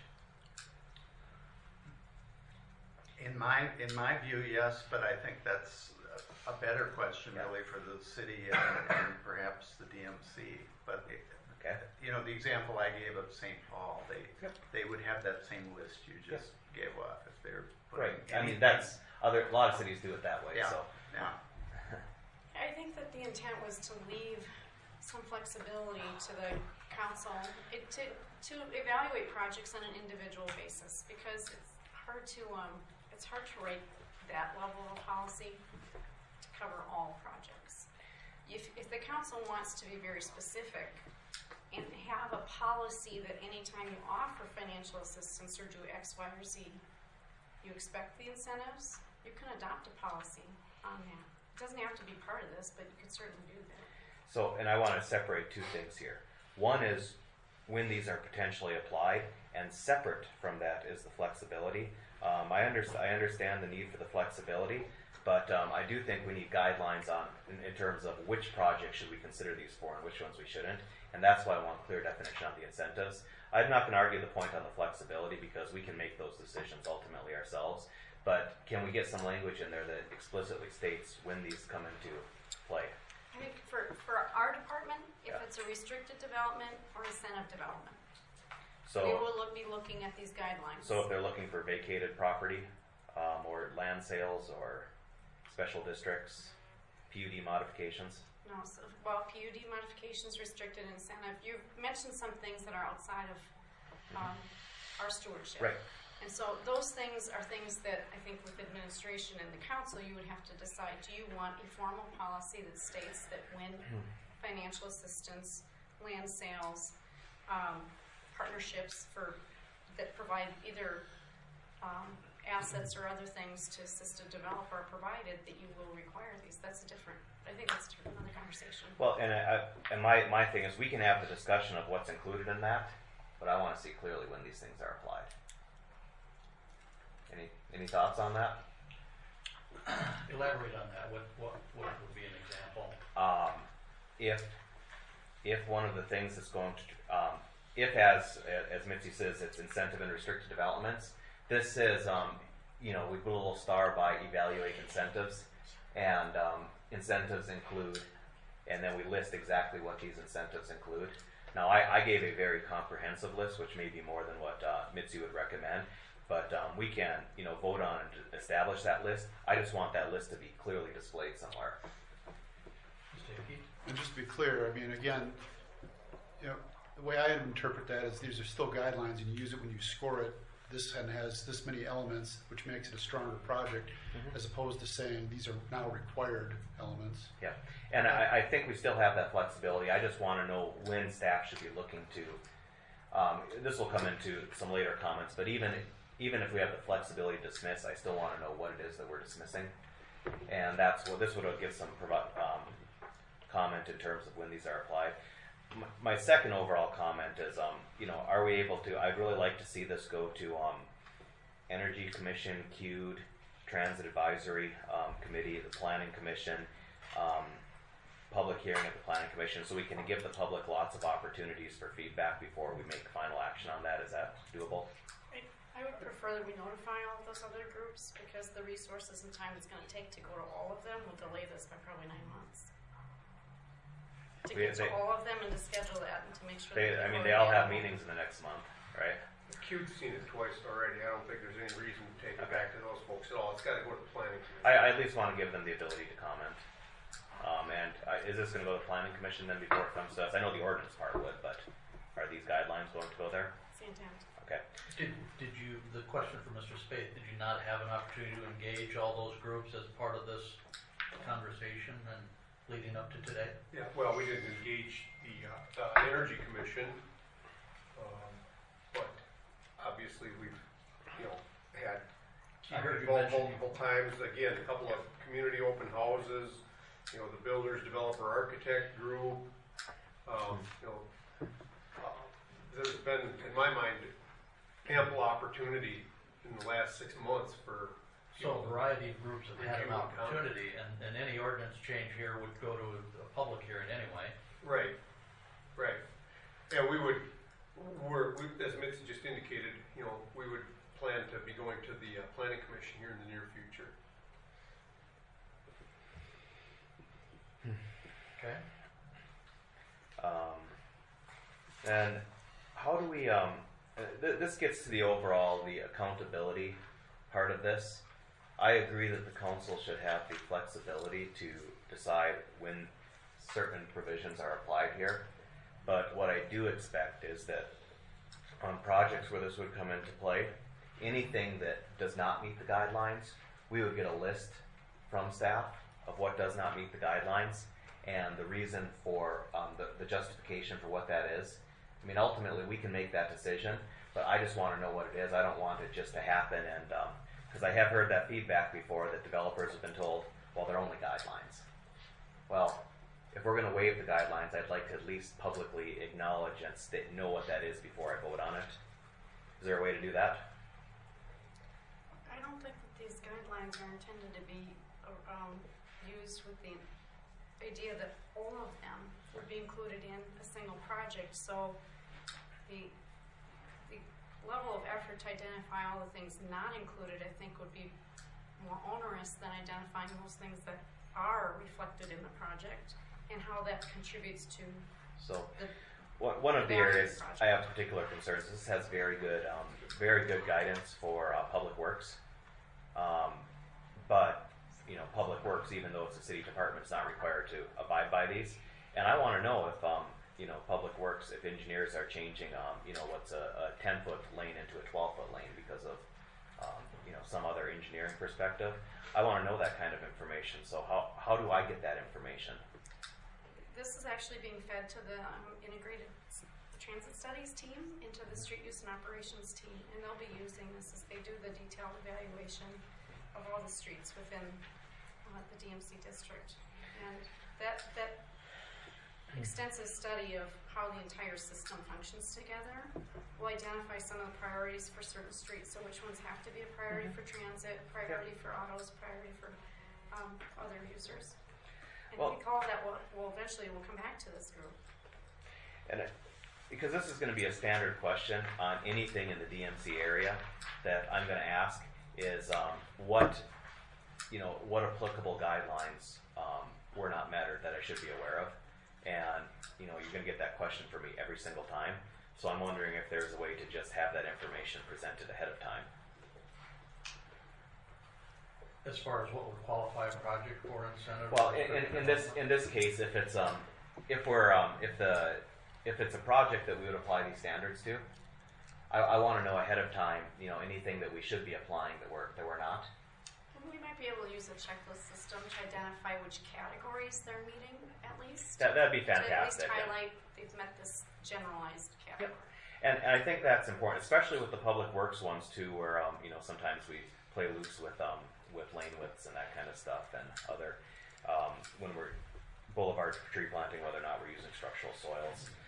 In my, in my view, yes, but I think that's a a better question Yeah. really for the city and, and perhaps the D M C. But, it- Okay. you know, the example I gave of Saint Paul, they, Yep. they would have that same list you just gave off if they're putting. Right. I anything- mean, that's other. A lot of cities do it that way. Yeah, So. yeah. I think that the intent was to leave some flexibility to the council it, to, to evaluate projects on an individual basis because it's hard to um, it's hard to write that level of policy to cover all projects. If, if the council wants to be very specific and have a policy that anytime you offer financial assistance or do X, Y, or Z, you expect the incentives, you can adopt a policy on that. It doesn't have to be part of this, but you could certainly do that. So, and I want to separate two things here. One is when these are potentially applied, and separate from that is the flexibility. Um, I, under, I understand the need for the flexibility, but um, I do think we need guidelines on in, in terms of which projects should we consider these for and which ones we shouldn't. And that's why I want clear definition on the incentives. I'm not going to argue the point on the flexibility because we can make those decisions ultimately ourselves. But can we get some language in there that explicitly states when these come into play? I think for, for our department, if Yeah. it's a restricted development or incentive development, So, we will look, be looking at these guidelines. so if they're looking for vacated property, um, or land sales, or special districts, P U D modifications. No, so, well, P U D modifications, restricted incentive, you mentioned some things that are outside of um, our stewardship. Right. And so those things are things that I think with administration and the council, you would have to decide, do you want a formal policy that states that when financial assistance, land sales, um, partnerships for, that provide either um, assets or other things to assist a developer are provided, that you will require these. That's a different, I think that's a different, another conversation. Well, and I, and my, my thing is we can have the discussion of what's included in that, but I want to see clearly when these things are applied. Any any thoughts on that? Elaborate on that. What, what, what would be an example? Um, if if one of the things that's going to um, if as as Mitzi says it's incentive and restricted developments, this says um, you know we put a little star by evaluate incentives, and um, incentives include, and then we list exactly what these incentives include. Now I, I gave a very comprehensive list, which may be more than what uh, Mitzi would recommend. But um, we can, you know, vote on and establish that list. I just want that list to be clearly displayed somewhere. Mister Hickey? And just to be clear, I mean, again, you know, the way I interpret that is these are still guidelines, and you use it when you score it. This and has this many elements, which makes it a stronger project, Mhm. as opposed to saying these are now required elements. Yeah, and I, I think we still have that flexibility. I just want to know when staff should be looking to. Um, this will come into some later comments, but even even if we have the flexibility to dismiss, I still want to know what it is that we're dismissing, and that's what this would give some provi- um, comment in terms of when these are applied. m- my second overall comment is, um, you know, are we able to? I'd really like to see this go to um, Energy Commission, Q D, Transit Advisory um, Committee, the Planning Commission, um, public hearing at the Planning Commission, so we can give the public lots of opportunities for feedback before we make final action on that. Is that doable? I, I would prefer that we notify all of those other groups because the resources and time it's going to take to go to all of them will delay this by probably nine months. To We- get to they- all of them and to schedule that and to make sure. They, that I mean, before they all we have get- meetings in the next month, right? Q's seen it twice already. I don't think there's any reason to take it Okay. back to those folks at all. It's got to go to the planning commission. I, I at least want to give them the ability to comment. Um, and uh, is this going to go to the Planning Commission then before it comes to us? I know the ordinance part would, but are these guidelines going to go there? It's the intent. Okay. Did, did you, the question for Mister Spade, did you not have an opportunity to engage all those groups as part of this conversation and leading up to today? Yeah, well, we didn't engage the, uh, uh, Energy Commission, um, but obviously we've, you know, had I heard you involved mention- multiple times, again, a couple of community open houses, you know, the builders, developer, architect group, um, you know, uh, there's been, in my mind, ample opportunity in the last six months for So a variety of groups have had an Review and comment. opportunity, and, and any ordinance change here would go to a public hearing anyway. Right, right. Yeah, we would, we're, we, as Mitzi just indicated, you know, we would plan to be going to the uh, planning commission here in the near future. Okay? Um, and how do we, um, uh, th- this gets to the overall, the accountability part of this. I agree that the council should have the flexibility to decide when certain provisions are applied here. But what I do expect is that on projects where this would come into play, anything that does not meet the guidelines, we would get a list from staff of what does not meet the guidelines and the reason for um, the, the justification for what that is. I mean, ultimately, we can make that decision, but I just want to know what it is. I don't want it just to happen, and because I have heard that feedback before that developers have been told, well, they're only guidelines. Well, if we're going to waive the guidelines, I'd like to at least publicly acknowledge and state, know what that is before I vote on it. Is there a way to do that? I don't think that these guidelines are intended to be um, used with the idea that all of them would be included in a single project. So the the level of effort to identify all the things not included, I think, would be more onerous than identifying those things that are reflected in the project and how that contributes to So, the one one of the Value areas project. I have particular concerns. This has very good, um, very good guidance for uh, public works, um, but you know, public works, even though it's a city department, is not required to abide by these. And I want to know if, um, you know, public works, if engineers are changing, um, you know, what's a ten foot lane into a twelve foot lane because of, um, you know, some other engineering perspective. I want to know that kind of information. So how how do I get that information? This is actually being fed to the um, integrated s- transit studies team, into the street use and operations team, and they'll be using this as they do the detailed evaluation of all the streets within uh, the D M C district. And that that extensive study of how the entire system functions together will identify some of the priorities for certain streets. So which ones have to be a priority for transit, priority for autos, priority for um, other users. And Well- I think all of that will, will eventually will come back to this group. And it, because this is going to be a standard question on anything in the D M C area that I'm going to ask is um, what, you know, what applicable guidelines um, were not met or that I should be aware of. And, you know, you're going to get that question from me every single time. So I'm wondering if there's a way to just have that information presented ahead of time. As far as what would qualify a project for incentive? Well, in, in, in this in this case, if it's um, if we're um, if the if it's a project that we would apply these standards to, I, I want to know ahead of time, you know, anything that we should be applying that we're that we're not. And we might be able to use a checklist system to identify which categories they're meeting at least. That that'd be To at least fantastic. Yeah. highlight they've met this generalized category. And, and I think that's important, especially with the public works ones too, where um, you know, sometimes we play loose with um, with lane widths and that kind of stuff, and other um, when we're boulevard tree planting, whether or not we're using structural soils.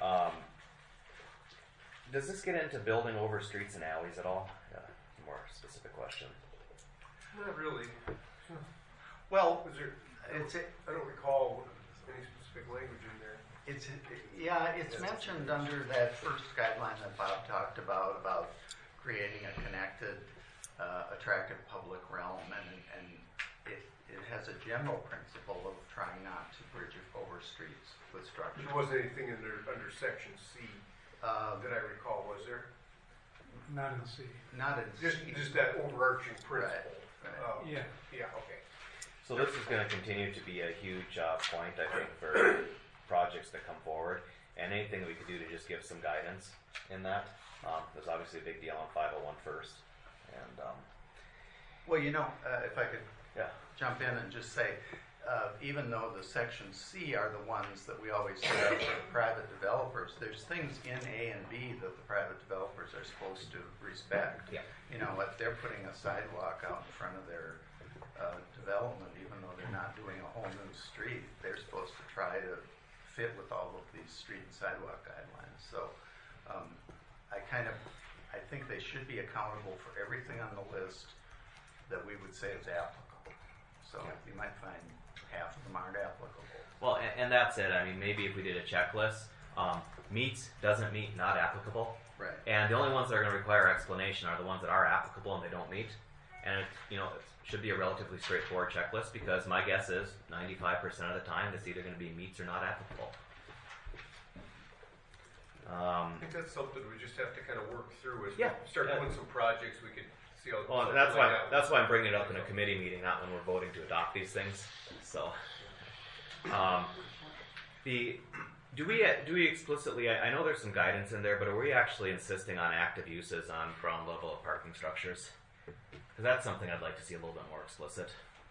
Um, does this get into building over streets and alleys at all? Yeah, more specific question. Not really. Well, Was there, it's, I don't recall any specific language in there. it's, yeah, it's mentioned under that first guideline that Bob talked about, about creating a connected, uh, attractive public realm, and, and it, it has a general principle of trying not to bridge over streets with structure. There wasn't anything in there under section C Uh, that I recall, was there? Not in C. Not in Just, C. just that overarching principle. right. Oh, Yeah. Yeah, okay. So this is going to continue to be a huge uh, point, I think, for projects that come forward, and anything we could do to just give some guidance in that. Um, there's obviously a big deal on five oh one first, and um, Well, you know, uh, if I could yeah, jump in and just say, uh, even though the section C are the ones that we always have for private developers, there's things in A and B that the private developers are supposed to respect. Yeah. You know, if they're putting a sidewalk out in front of their uh, development, even though they're not doing a whole new street, they're supposed to try to fit with all of these street and sidewalk guidelines. So um, I kind of, I think they should be accountable for everything on the list that we would say is applicable. So you might find half of them aren't applicable. well, and, and that's it. I mean, maybe if we did a checklist, um, meets, doesn't meet, not applicable, Right. and the only ones that are going to require explanation are the ones that are applicable and they don't meet. And it, you know, it should be a relatively straightforward checklist because my guess is ninety-five percent of the time it's either going to be meets or not applicable. Um, I think that's something we just have to kind of work through as Yeah. we start Uh, doing some projects, we could see how. well, something that's like why that that's why I'm would- bringing it up in a committee meeting, not when we're voting to adopt these things. So, um, the do we do we explicitly? I, I know there's some guidance in there, but are we actually insisting on active uses on ground level of parking structures? Because that's something I'd like to see a little bit more explicit.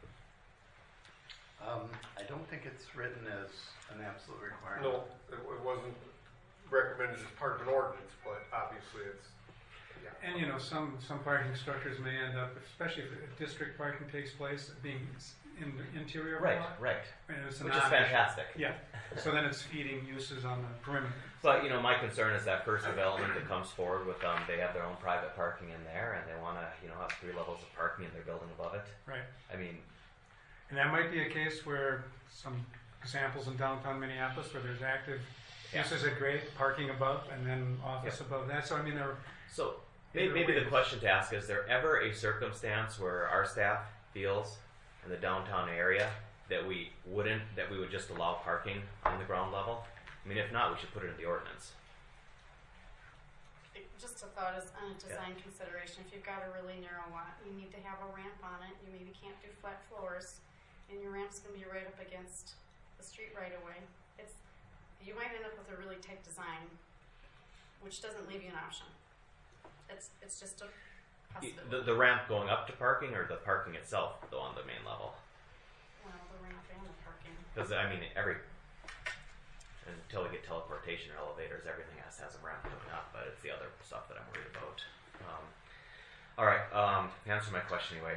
Um, I don't think it's written as an absolute requirement. No, it, it wasn't recommended as part of an ordinance, but obviously it's, yeah. And you know, some, some parking structures may end up, especially if district parking takes place, being in the interior of a Right, lot. right. And it's a Which is non- fantastic. Yeah, so then it's feeding uses on the perimeter. But you know, my concern is that first development that comes forward with um, they have their own private parking in there, and they want to you know have three levels of parking in their building above it. Right. I mean, And that might be a case where some examples in downtown Minneapolis where there's active Yeah. uses at grade, parking above, and then office Yeah. above that. So I mean, there. so maybe, Either maybe way. the question to ask is: there ever a circumstance where our staff feels in the downtown area that we wouldn't, that we would just allow parking on the ground level? I mean, if not, we should put it in the ordinance. It- Just a thought as a design consideration, if you've got a really narrow lot, you need to have a ramp on it, you maybe can't do flat floors, and your ramp's gonna be right up against the street right away. It's, you might end up with a really tight design, which doesn't leave you an option. It's, it's just a possibility. The, the ramp going up to parking, or the parking itself, though, on the main level? Well, the ramp and the parking. Because I mean, every until we get teleportation or elevators, everything has to have a ramp going up. But it's the other stuff that I'm worried about. Um, all right, um, answer my question anyway.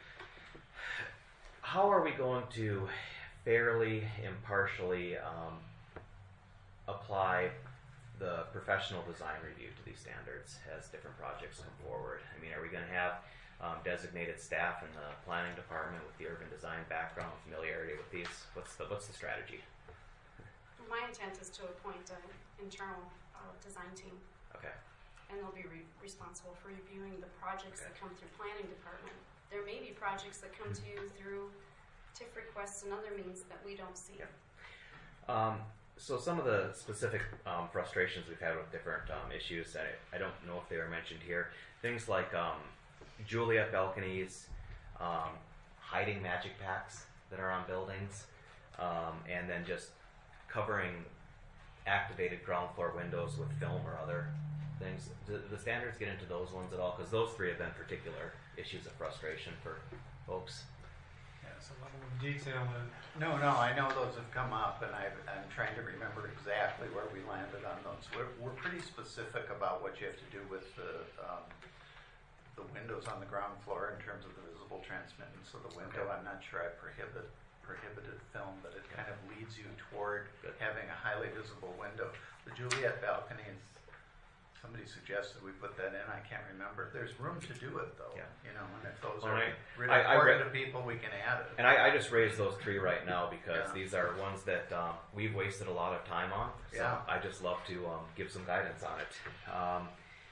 How are we going to fairly, impartially um, apply the professional design review to these standards as different projects come forward? I mean, are we going to have um, designated staff in the planning department with the urban design background, familiarity with these? What's the what's the strategy? My intent is to appoint an internal uh, design team, Okay. and they'll be re- responsible for reviewing the projects Okay. that come through planning department. There may be projects that come to you through T I F requests and other means that we don't see. Yep. Um, so some of the specific um, frustrations we've had with different um, issues, I, I don't know if they were mentioned here. Things like um, Juliet balconies, um, hiding magic packs that are on buildings, um, and then just covering activated ground floor windows with film or other things. Do the standards get into those ones at all? Because those three have been particular issues of frustration for folks. Yeah, it's a level of detail that. No, no, I know those have come up, and I, I'm trying to remember exactly where we landed on those. We're, we're pretty specific about what you have to do with the, um, the windows on the ground floor in terms of the visible transmittance of the window. Okay. I'm not sure I prohibit prohibited film, but it kind of leads leads you toward Good. having a highly visible window. The Juliet balconies, somebody suggested we put that in, I can't remember. There's room to do it though, Yeah. you know, and if those Well, are I- really I- I important read- to people, we can add it. And I, I just raised those three right now because Yeah. these are ones that um, we've wasted a lot of time on. So Yeah. I just love to um, give some guidance on it. Um,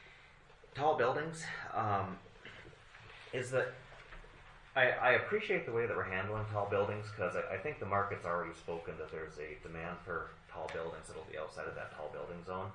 tall buildings um, is that I, I appreciate the way that we're handling tall buildings because I, I think the market's already spoken that there's a demand for tall buildings that'll be outside of that tall building zone.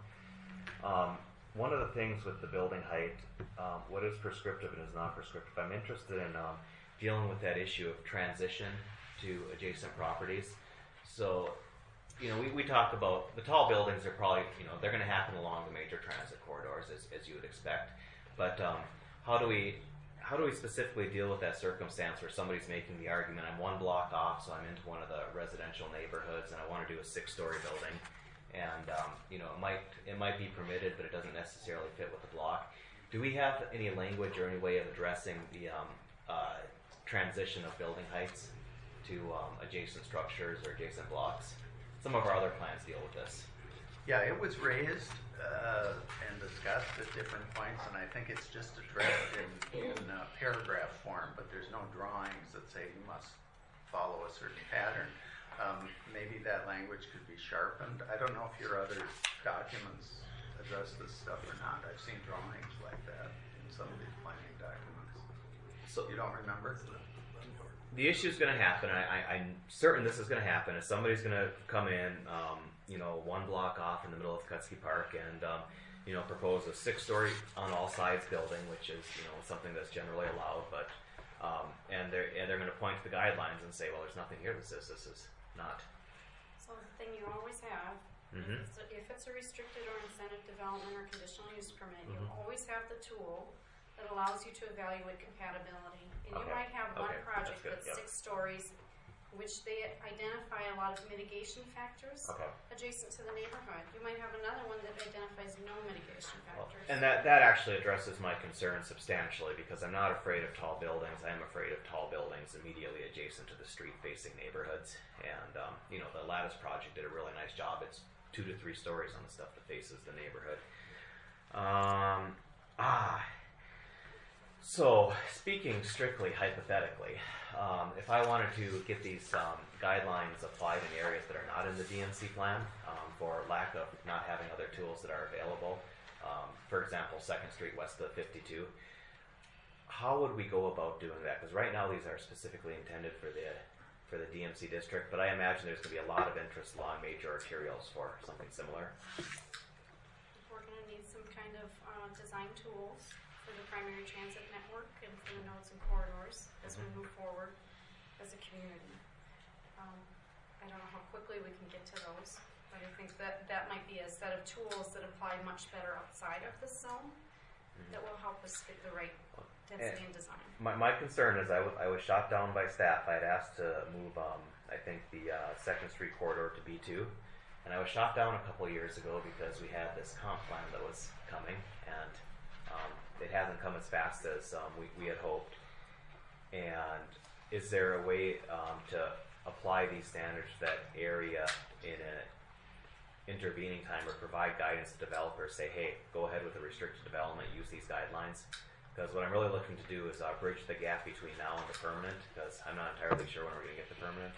Um, one of the things with the building height, um, what is prescriptive and is not prescriptive, I'm interested in um, dealing with that issue of transition to adjacent properties. So, you know, we, we talk about the tall buildings are probably, you know, they're going to happen along the major transit corridors as, as you would expect. But um, how do we how do we specifically deal with that circumstance where somebody's making the argument, I'm one block off, so I'm into one of the residential neighborhoods and I want to do a six-story building. And um, you know, it might it might be permitted, but it doesn't necessarily fit with the block. Do we have any language or any way of addressing the um, uh, transition of building heights to um, adjacent structures or adjacent blocks? Some of our other plans deal with this. Yeah, it was raised uh, and discussed at different points, and I think it's just addressed in, in uh, paragraph form, but there's no drawings that say you must follow a certain pattern. Um, maybe that language could be sharpened. I don't know if your other documents address this stuff or not. I've seen drawings like that in some of these planning documents. So You don't remember? the issue is going to happen. I, I, I'm certain this is going to happen. Is somebody's going to come in, um, you know, one block off in the middle of Kutsky Park, and um, you know, propose a six-story on all sides building, which is you know something that's generally allowed. But um, and they're and they're going to point to the guidelines and say, well, there's nothing here that says this is not. So the thing you always have, Mm-hmm. is that if it's a restricted or incentive development or conditional use permit, you Mhm. always have the tool that allows you to evaluate compatibility. And you Okay. might have one Okay. project That's good. that's Yep. six stories, which they identify a lot of mitigation factors Okay. adjacent to the neighborhood. You might have another one that identifies no mitigation Well, factors. and that, that actually addresses my concern substantially because I'm not afraid of tall buildings. I am afraid of tall buildings immediately adjacent to the street-facing neighborhoods. And um, you know, the Lattice project did a really nice job. It's two to three stories on the stuff that faces the neighborhood. Um, ah. So, speaking strictly hypothetically, um, if I wanted to get these um, guidelines applied in areas that are not in the D M C plan um, for lack of not having other tools that are available, um, for example, Second Street west of fifty-two, how would we go about doing that? Because right now these are specifically intended for the for the D M C district, but I imagine there's going to be a lot of interest along major arterials for something similar. We're going to need some kind of uh, design tools for the primary transit network and for the nodes and corridors as we move forward as a community. Um, I don't know how quickly we can get to those, but I think that that might be a set of tools that apply much better outside of this zone that will help us get the right density and design. My, my concern is I, w- I was shot down by staff. I had asked to move, um, I think, the uh, Second Street corridor to B two. And I was shot down a couple of years ago because we had this comp plan that was coming. And um, it hasn't come as fast as um, we, we had hoped. And is there a way um, to apply these standards to that area in an intervening time or provide guidance to developers? Say, hey, go ahead with the restricted development, use these guidelines. Because what I'm really looking to do is uh, bridge the gap between now and the permanent, because I'm not entirely sure when we're going to get the permanent.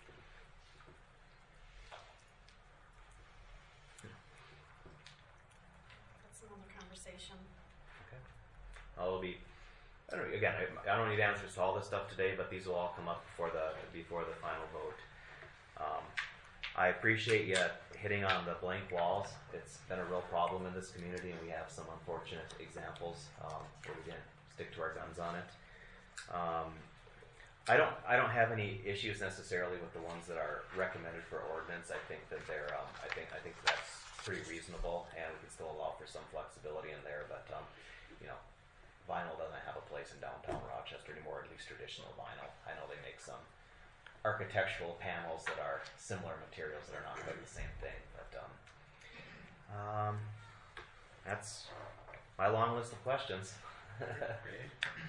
That's another conversation. Okay. I'll be. I don't know, again, I, I don't need answers to all this stuff today, but these will all come up before the before the final vote. Um, I appreciate you hitting on the blank walls. It's been a real problem in this community, and we have some unfortunate examples um, where we didn't stick to our guns on it. Um, I don't. I don't have any issues necessarily with the ones that are recommended for ordinance. I think that they're. Um, I think. I think that's pretty reasonable, and we can still allow for some flexibility in there. But um, you know, vinyl doesn't have a place in downtown Rochester anymore. At least traditional vinyl. I know they make some architectural panels that are similar materials that are not quite the same thing. But um, um, that's my long list of questions. Great.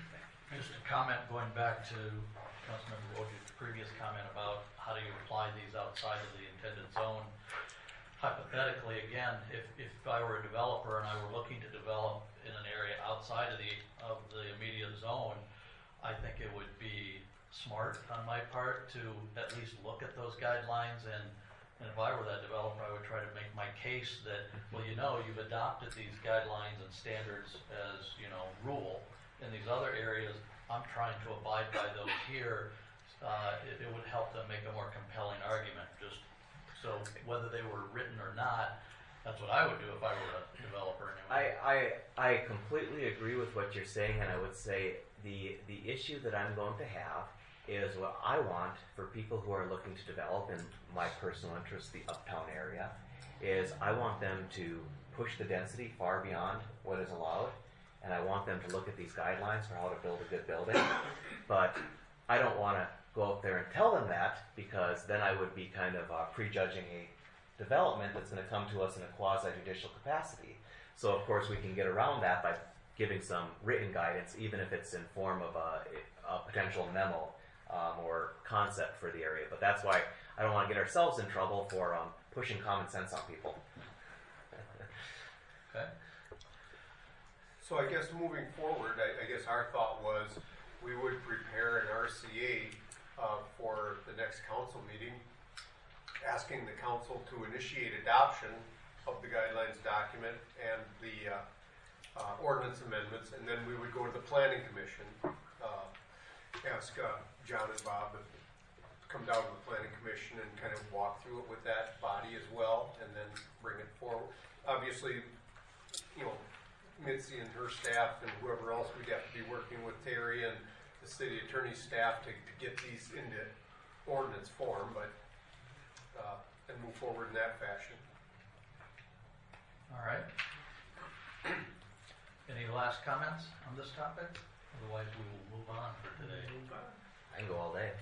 Just a comment going back to Councilmember Wojcik's previous comment about how do you apply these outside of the intended zone. Hypothetically, again, if, if I were a developer and I were looking to develop in an area outside of the, of the immediate zone, I think it would be smart on my part to at least look at those guidelines, and, and if I were that developer, I would try to make my case that, well, you know, you've adopted these guidelines and standards as, you know, rule. In these other areas, I'm trying to abide by those here. Uh, it, it would help them make a more compelling argument. Just so whether they were written or not, that's what I would do if I were a developer anyway. I, I, I completely agree with what you're saying, and I would say the, the issue that I'm going to have is what I want for people who are looking to develop, in my personal interest, the uptown area, is I want them to push the density far beyond what is allowed, and I want them to look at these guidelines for how to build a good building. But I don't want to go up there and tell them that, because then I would be kind of uh, prejudging a development that's going to come to us in a quasi-judicial capacity. So, of course, we can get around that by giving some written guidance, even if it's in form of a, a potential memo um, or concept for the area. But that's why I don't want to get ourselves in trouble for um, pushing common sense on people. Okay. So I guess moving forward, I, I guess our thought was we would prepare an R C A uh, for the next council meeting, asking the council to initiate adoption of the guidelines document and the uh, uh, ordinance amendments, and then we would go to the planning commission, uh, ask uh, John and Bob to come down to the planning commission and kind of walk through it with that body as well, and then bring it forward. Obviously, you know, Mitzi and her staff and whoever else we'd have to be working with, Terry and the city attorney's staff, to, to get these into ordinance form, but uh, and move forward in that fashion. All right. Any last comments on this topic? Otherwise, we will move on for today. I can go all day.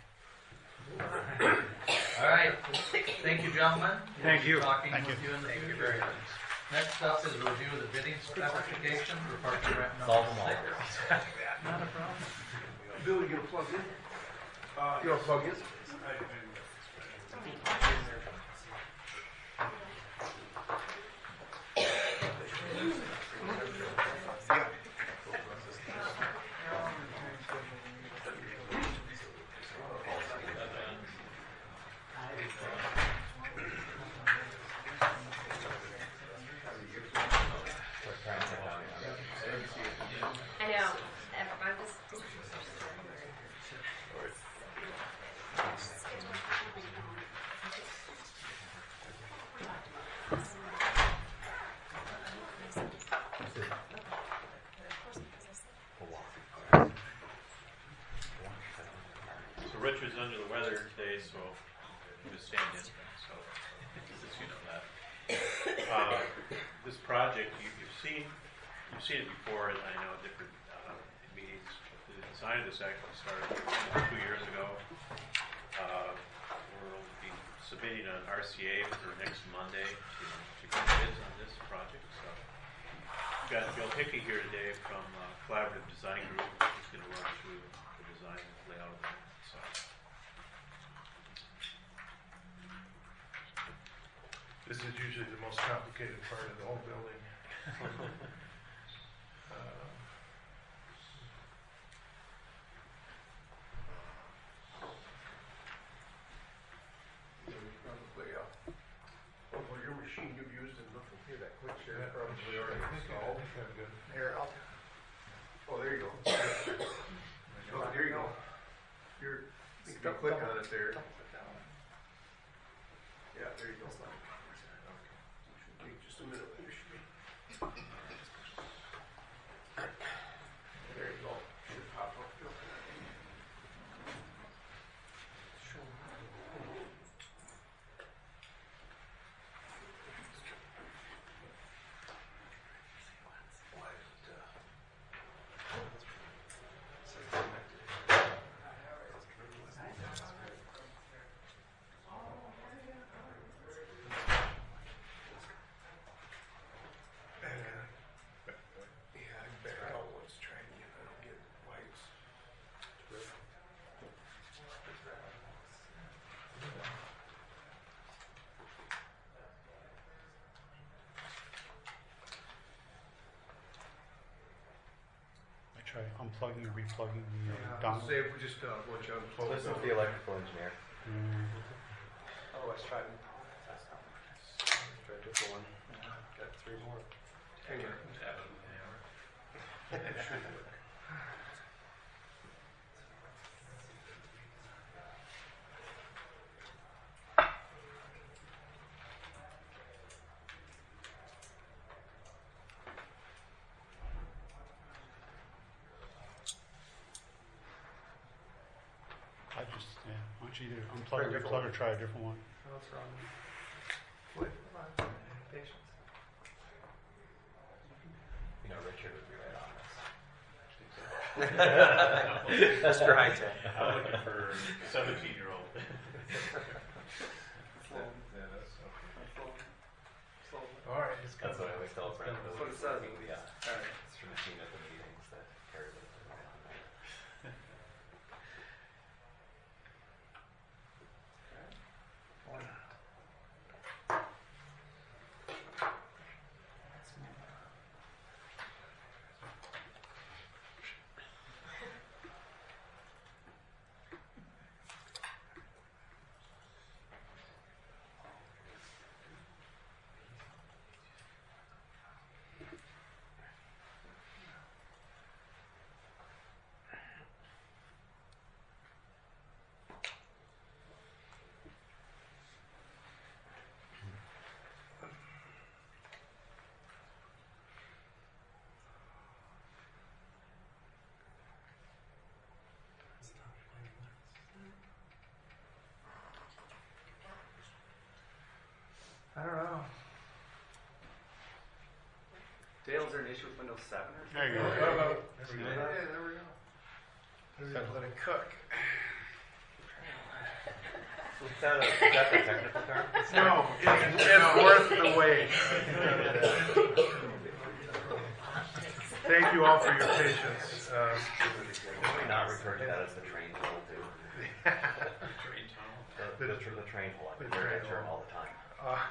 All right. Thank you, gentlemen. Thank We'll be you. Talking Thank with you. you in the future. Next up is a review of the bidding application for parking rent number Solve them all. six. Not a problem. Bill, you gonna plug in? Uh, you gonna plug in? I know. I'm just. So Richard's under the weather today, so he was standing, so just you know that. Uh, this project, you, you've seen, you've seen it before, and I know at different uh, meetings. The design of this actually started two years ago. Uh, we'll be submitting an R C A for next Monday to, to get bids on this project. So we've got Bill Hickey here today from uh, Collaborative Design Group. He's going to run through the design layout of it. So. This is usually the most complicated part of the whole building. Uh, Probably, uh, well, for your machine you've used and looking here, that quick share yeah. is probably already I think I installed. think I'm good. Here, I'll. Oh, there you go. Oh, there you go. You're, you can click on it there. Yeah, there you go. Wait just a minute. There should be. There you go. Should pop up. Bill. Why is it, uh, unplugging or replugging the uh, Yeah, dongle? say we just uh, want you on the phone. Listen to the electrical engineer. Mm. Otherwise, try and try a different one. Got three more. Hang on. It should work. I just, yeah, why don't you either Try unplug a or different replug one. or try a different one? What's wrong? Wait, come on. Patience. You know, Richard would be right on That's Mister High-Tech. I'm looking for seventeen-year-old. All right. That's what I always tell friends. That's what it says. Yeah. All right. It's from the team at the meetings that carry the. I don't know. Dale, is there an issue with Windows seven or There you go. There we go. Yeah, there we go. Let it cook. Is that, a, is that the technical term? No, it's, it's worth the wait. Thank you all for your patience. Uh, Can we not refer to that as the train hole too? Train tunnel. The, the, the train hole. I The hear train that term hole. all the time. uh,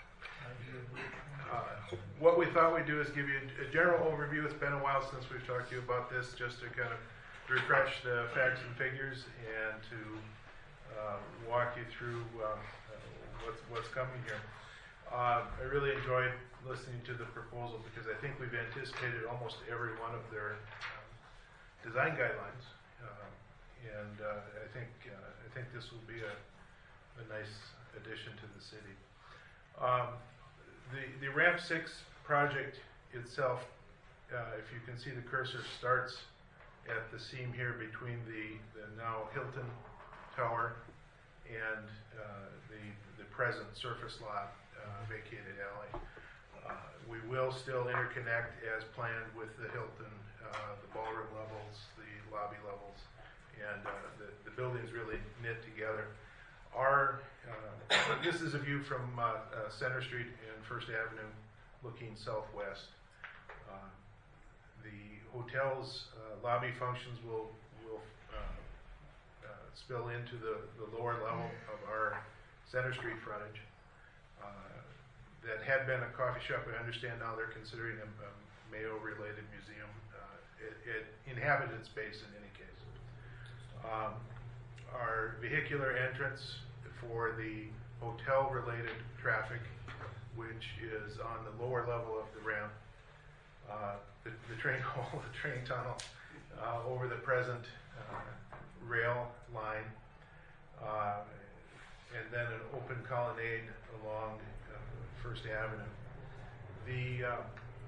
uh, what we thought we'd do is give you a general overview. It's been a while since we've talked to you about this, just to kind of refresh the facts and figures and to uh, walk you through uh, what's, what's coming here. Uh, I really enjoyed listening to the proposal because I think we've anticipated almost every one of their um, design guidelines, uh, and uh, I think uh, I think this will be a, a nice addition to the city. Um, the the Ramp Six project itself, uh, if you can see the cursor, starts at the seam here between the, the now Hilton Tower and uh, the the present surface lot uh, vacated alley. Uh, we will still interconnect as planned with the Hilton, uh, the ballroom levels, the lobby levels, and uh, the, the buildings really knit together. Our, uh, this is a view from uh, uh, Center Street and First Avenue looking southwest. Uh, the hotel's uh, lobby functions will, will uh, uh, spill into the, the lower level of our Center Street frontage. Uh, that had been a coffee shop. I understand now they're considering a, a Mayo-related museum. Uh, it, it inhabited space in any case. Um, our vehicular entrance for the hotel-related traffic, which is on the lower level of the ramp, uh, the, the train hole, the train tunnel, uh, over the present uh, rail line, uh, and then an open colonnade along uh, First Avenue. The uh,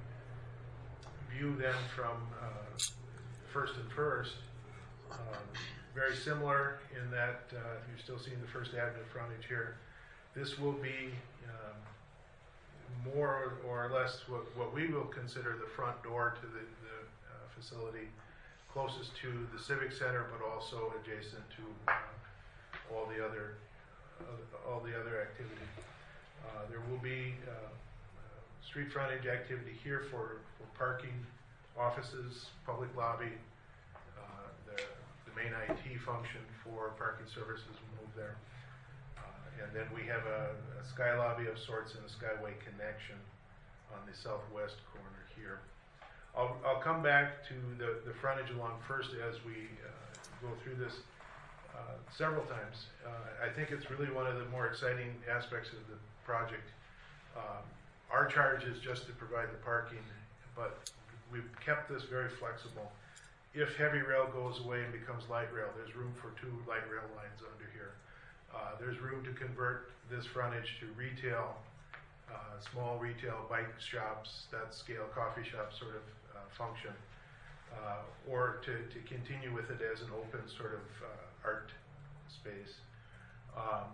view then from uh, First and First, uh, very similar in that uh, you're still seeing the First Avenue frontage here. This will be um, more or less what, what we will consider the front door to the, the uh, facility, closest to the Civic Center, but also adjacent to uh, all the other uh, all the other activity. Uh, there will be uh, uh, street frontage activity here for, for parking, offices, public lobby. Uh, the, the main I T function for parking services will move there. Uh, and then we have a, a sky lobby of sorts and a skyway connection on the southwest corner here. I'll, I'll come back to the, the frontage along First as we uh, go through this uh, several times. Uh, I think it's really one of the more exciting aspects of the project. Um, our charge is just to provide the parking, but we've kept this very flexible. If heavy rail goes away and becomes light rail, there's room for two light rail lines under here. Uh, there's room to convert this frontage to retail, uh, small retail bike shops, that scale coffee shop sort of uh, function, uh, or to, to continue with it as an open sort of uh, art space. Um,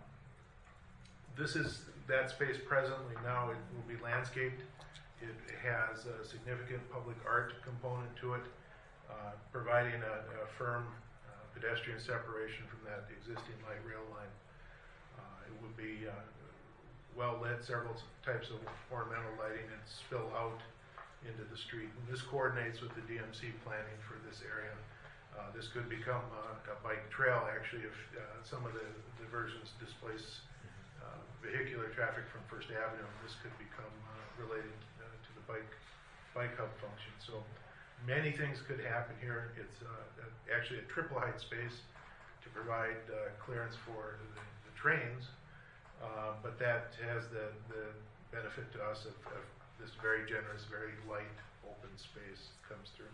this is that space presently now. It will be landscaped. It has a significant public art component to it, uh, providing a, a firm uh, pedestrian separation from that existing light rail line. Uh, it would be uh, well lit, several types of ornamental lighting, and spill out into the street. And this coordinates with the D M C planning for this area. Uh, this could become uh, a bike trail, actually, if uh, some of the diversions displace uh, vehicular traffic from First Avenue. This could become uh, related uh, to the bike bike hub function. So many things could happen here. It's uh, actually a triple height space to provide uh, clearance for the, the trains, uh, but that has the, the benefit to us of, of this very generous, very light open space comes through.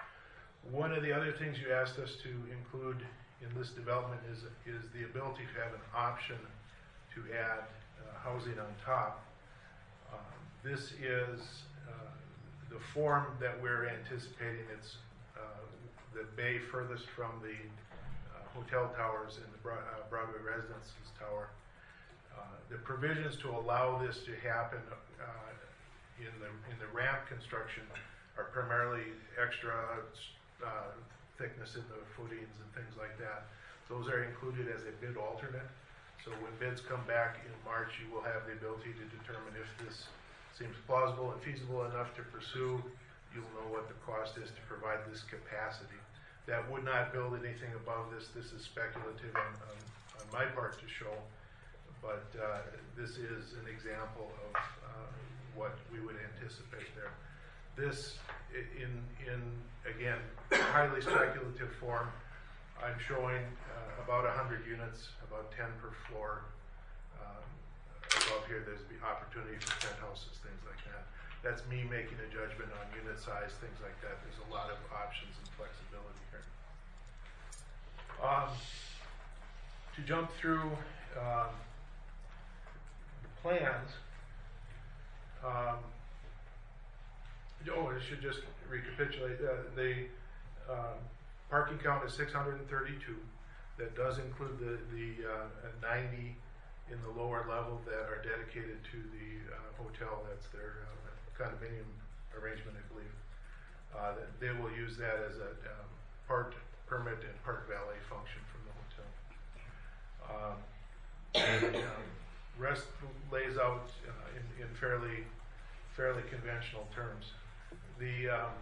One of the other things you asked us to include in this development is, is the ability to have an option to add uh, housing on top. Um, this is uh, the form that we're anticipating. It's uh, the bay furthest from the uh, hotel towers in the Broad, uh, Broadway Residences Tower. Uh, the provisions to allow this to happen uh, in the in the ramp construction are primarily extra uh, thickness in the footings and things like that. Those are included as a bid alternate. So when bids come back in March, you will have the ability to determine if this seems plausible and feasible enough to pursue. You'll know what the cost is to provide this capacity. That would not build anything above this. This is speculative on, on, on my part to show, but uh, this is an example of uh, what we would anticipate there. This, in, in again, highly speculative form, I'm showing uh, about one hundred units, about ten per floor. Um, above here, there's the opportunity for penthouses, things like that. That's me making a judgment on unit size, things like that. There's a lot of options and flexibility here. Um, to jump through um, the plans, um, oh, I should just recapitulate. Uh, the um, parking count is six hundred thirty-two. That does include the, the uh, ninety in the lower level that are dedicated to the uh, hotel. That's their uh, condominium arrangement, I believe. Uh, that they will use that as a um, part permit and part valet function from the hotel. Um, the um, rest lays out uh, in, in fairly fairly conventional terms. The um,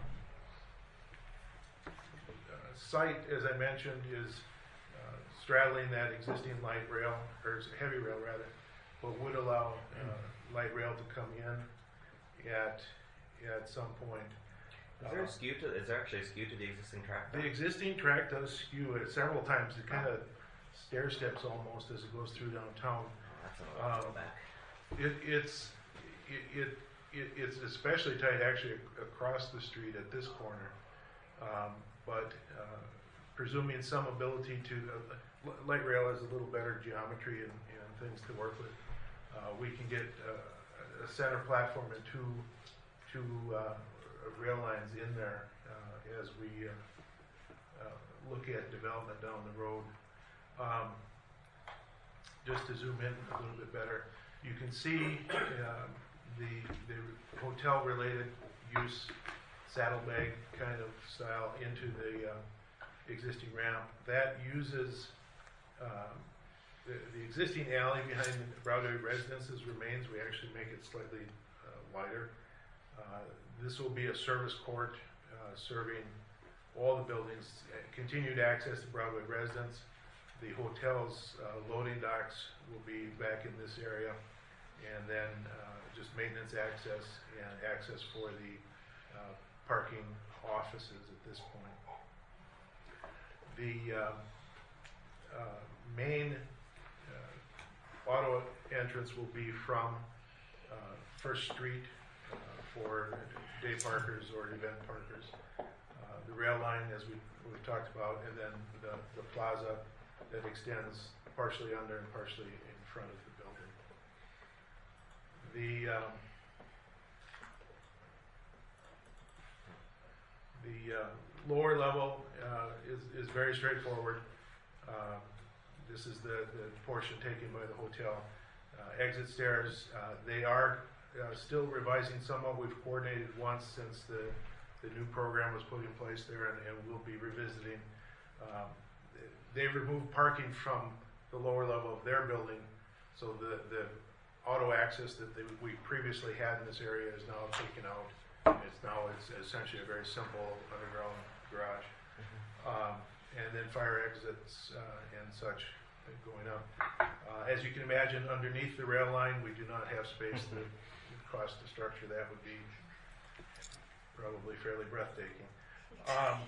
uh, site, as I mentioned, is uh, straddling that existing light rail, or heavy rail rather, but would allow uh, light rail to come in at at some point. Is there a skew to? Is there actually a skew to the existing track? The existing track does skew it several times. It kind of stair steps almost as it goes through downtown. That's another Um, throwback. It, it's it, it, it it's especially tight actually ac- across the street at this corner, um, but uh, presuming some ability to uh, l- light rail has a little better geometry and, and things to work with. Uh, we can get uh, a center platform and two two uh, rail lines in there uh, as we uh, uh, look at development down the road. Um, just to zoom in a little bit better, you can see uh, the, the hotel-related use saddlebag kind of style into the uh, existing ramp. That uses um, the, the existing alley behind the Broadway Residences remains. We actually make it slightly uh, wider. Uh, this will be a service court uh, serving all the buildings, uh, continued access to Broadway Residence. The hotel's uh, loading docks will be back in this area, and then uh, just maintenance access and access for the uh, parking offices at this point. The uh, uh, main uh, auto entrance will be from uh, First Street uh, for day parkers or event parkers. Uh, the rail line, as we, we've talked about, and then the, the plaza that extends partially under and partially in front of the building. The um, the uh, lower level uh, is, is very straightforward. Uh, this is the, the portion taken by the hotel. Uh, exit stairs, uh, they are uh, still revising somewhat. We've coordinated once since the, the new program was put in place there, and, and we'll be revisiting. Um, they removed parking from the lower level of their building, so the, the auto access that they, we previously had in this area is now taken out. It's now it's essentially a very simple underground garage. Um, and then fire exits uh, and such going up. Uh, as you can imagine, underneath the rail line, we do not have space. The cost to structure that would be probably fairly breathtaking. Um,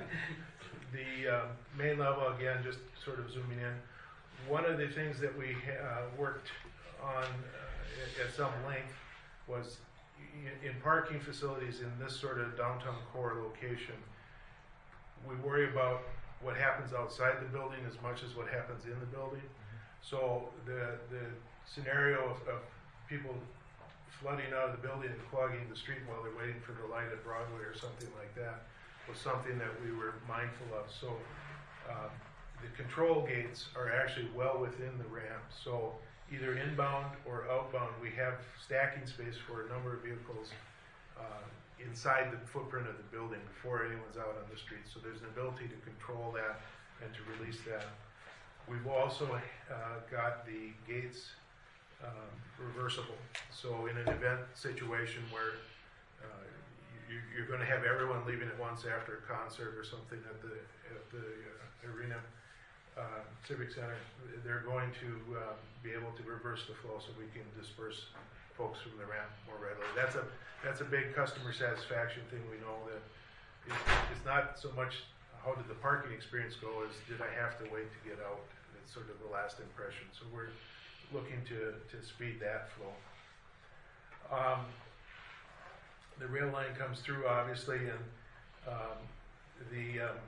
the uh, main level, again, just sort of zooming in, one of the things that we uh, worked on uh, at some length was in parking facilities in this sort of downtown core location, we worry about what happens outside the building as much as what happens in the building. So the the scenario of, of people flooding out of the building and clogging the street while they're waiting for the light at Broadway or something like that was something that we were mindful of. So uh, the control gates are actually well within the ramp. So either inbound or outbound, we have stacking space for a number of vehicles uh, inside the footprint of the building before anyone's out on the street. So there's an ability to control that and to release that. We've also uh, got the gates um, reversible. So in an event situation where uh, you, you're going to have everyone leaving at once after a concert or something at the, at the uh, arena, Uh, Civic Center, they're going to uh, be able to reverse the flow so we can disperse folks from the ramp more readily. That's a that's a big customer satisfaction thing. We know that it, it's not so much how did the parking experience go as did I have to wait to get out. It's sort of the last impression. So we're looking to, to speed that flow. Um, the rail line comes through obviously, and um, the um,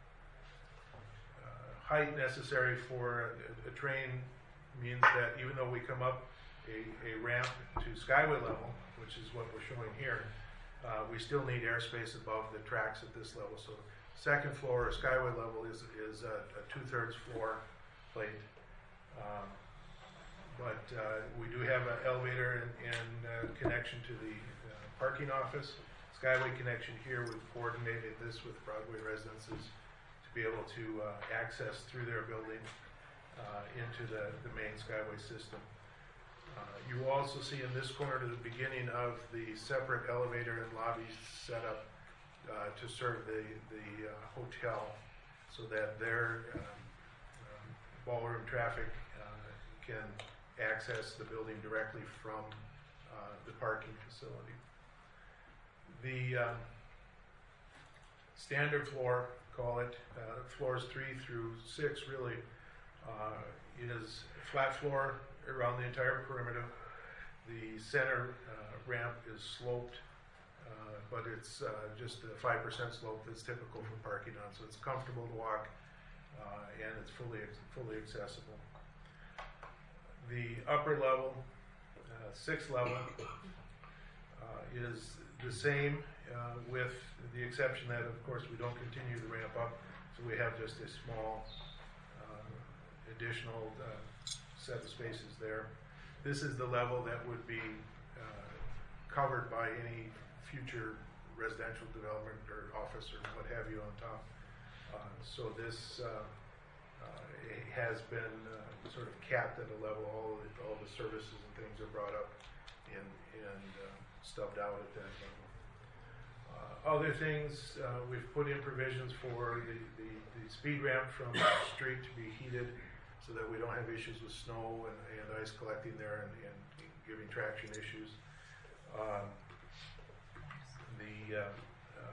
height necessary for a, a train means that even though we come up a, a ramp to skyway level, which is what we're showing here, uh, we still need airspace above the tracks at this level. So second floor or skyway level is, is a, a two-thirds floor plate. Um, but uh, we do have an elevator and, and uh, connection to the uh, parking office. Skyway connection here, we've coordinated this with Broadway Residences be able to uh, access through their building uh, into the, the main Skyway system. Uh, you will also see in this corner to the beginning of the separate elevator and lobby setup uh, to serve the, the uh, hotel so that their um, um, ballroom traffic uh, can access the building directly from uh, the parking facility. The um, standard floor, call it, uh, floors three through six really uh, is flat floor around the entire perimeter. The center uh, ramp is sloped, uh, but it's uh, just a five percent slope that's typical for parking on, so it's comfortable to walk uh, and it's fully fully accessible. The upper level, uh, sixth level, uh, is the same uh, with the exception that, of course, we don't continue the ramp up, so we have just a small uh, additional uh, set of spaces there. This is the level that would be uh, covered by any future residential development or office or what have you on top. Uh, so this uh, uh, it has been uh, sort of capped at a level. All the, all the services and things are brought up and, and uh, stubbed out at that level. Uh, other things, uh, we've put in provisions for the, the, the speed ramp from the street to be heated so that we don't have issues with snow and, and ice collecting there and, and giving traction issues. Um, the uh, uh,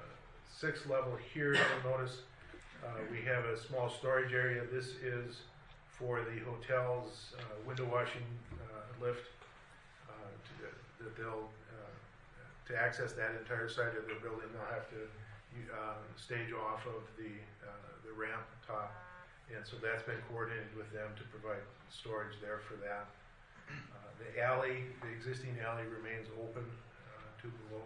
sixth level here, you'll notice uh, we have a small storage area. This is for the hotel's uh, window washing uh, lift. Uh, to, that they'll uh, to access that entire side of their building, they'll have to uh, stage off of the uh, the ramp top, and so that's been coordinated with them to provide storage there for that. Uh, the alley, the existing alley remains open uh, to below,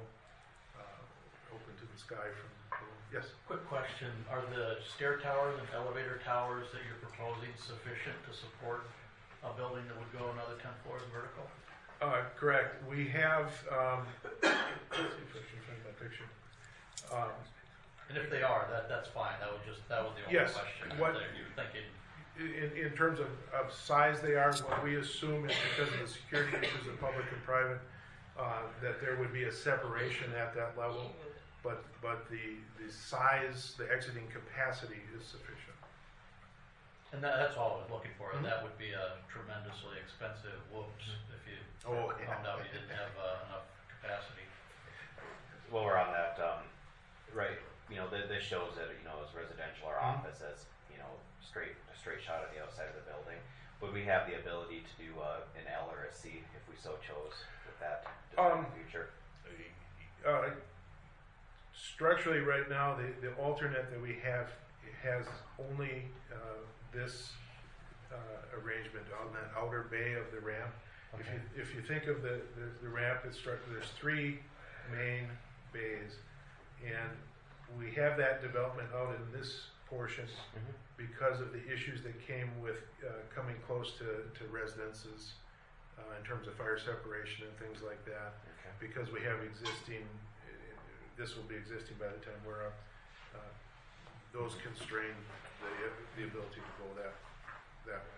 uh, open to the sky from below. Yes. Quick question, are the stair towers and elevator towers that you're proposing sufficient to support a building that would go another ten floors vertical? Uh, correct. We have, um, let's see if I can find my picture. Um, And if they are, that, that's fine, that was just, that was the only Yes. question. What- That you're thinking, in, in terms of, of size they are, what we assume is because of the security issues of public and private, uh, that there would be a separation at that level, but, but the, the size, the exiting capacity is sufficient. and that, that's all I was looking for, and Mhm. that would be a tremendously expensive whoops if you Oh, found out you didn't have uh, enough capacity. While we're on that, um, right, you know, th- this shows that, you know, as residential or Mhm. office as, you know, straight, a straight shot of the outside of the building. Would we have the ability to do uh, an L or a C if we so chose with that design in Um, the future? Uh, structurally, right now, the, the alternate that we have has only uh, this uh, arrangement on that outer bay of the ramp. If you if you think of the, the, the ramp, it's structured, there's three main bays, and we have that development out in this portion Mhm. because of the issues that came with uh, coming close to, to residences uh, in terms of fire separation and things like that. Okay. Because we have existing, uh, this will be existing by the time we're up, uh, those constrain the, the ability to go that, that way.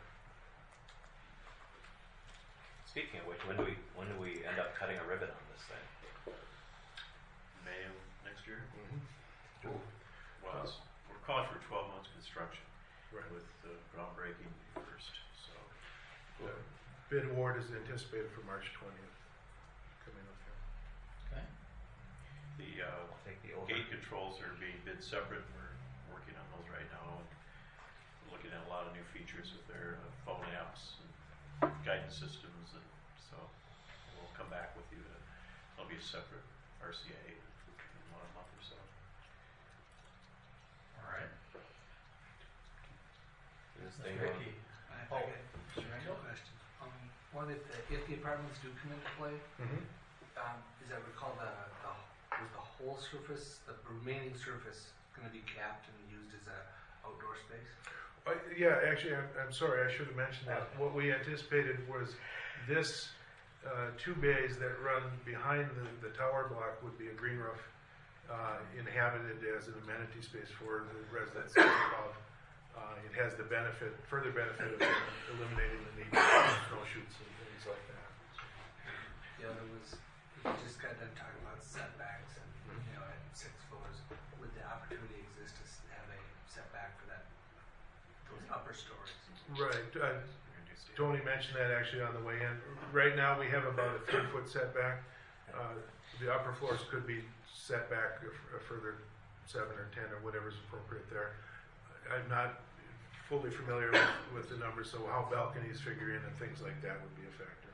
Speaking of which, when do we when do we end up cutting a ribbon on this thing? May of next year? Mm-hmm. Well, it's, we're calling for twelve months construction Right. with uh, groundbreaking first, so. The bid award is anticipated for March twentieth, coming up here. Okay. The uh, I'll take the over. gate controls are being bid separate. We're working on those right now. And we're looking at a lot of new features with their uh, phone apps and guidance systems, and so we'll come back with you. To, there'll be a separate R C A in one month or so. All right. This Mister thing Hickey. I Oh, I got Mister two Rangel? questions. Um, one, if the, if the apartments do come into play, Mm-hmm. um, as I recall, the, the, was the whole surface, the remaining surface, gonna be capped and used as a outdoor space? Uh, yeah, actually, I'm, I'm sorry, I should have mentioned that. What we anticipated was this uh, two bays that run behind the, the tower block would be a green roof, uh, inhabited as an amenity space for the residents above. Uh, it has the benefit, further benefit of eliminating the need for snowshoots and things like that. The other was, we just got done talking about setbacks and, you know, at six floors, would the opportunity exist to s- have a setback for that, those upper stories? Right. Uh, Tony mentioned that actually on the way in. Right now, we have about a three-foot setback. Uh, the upper floors could be set back a, f- a further seven or ten or whatever's appropriate there. I'm not fully familiar with, with the numbers, so how balconies figure in and things like that would be a factor.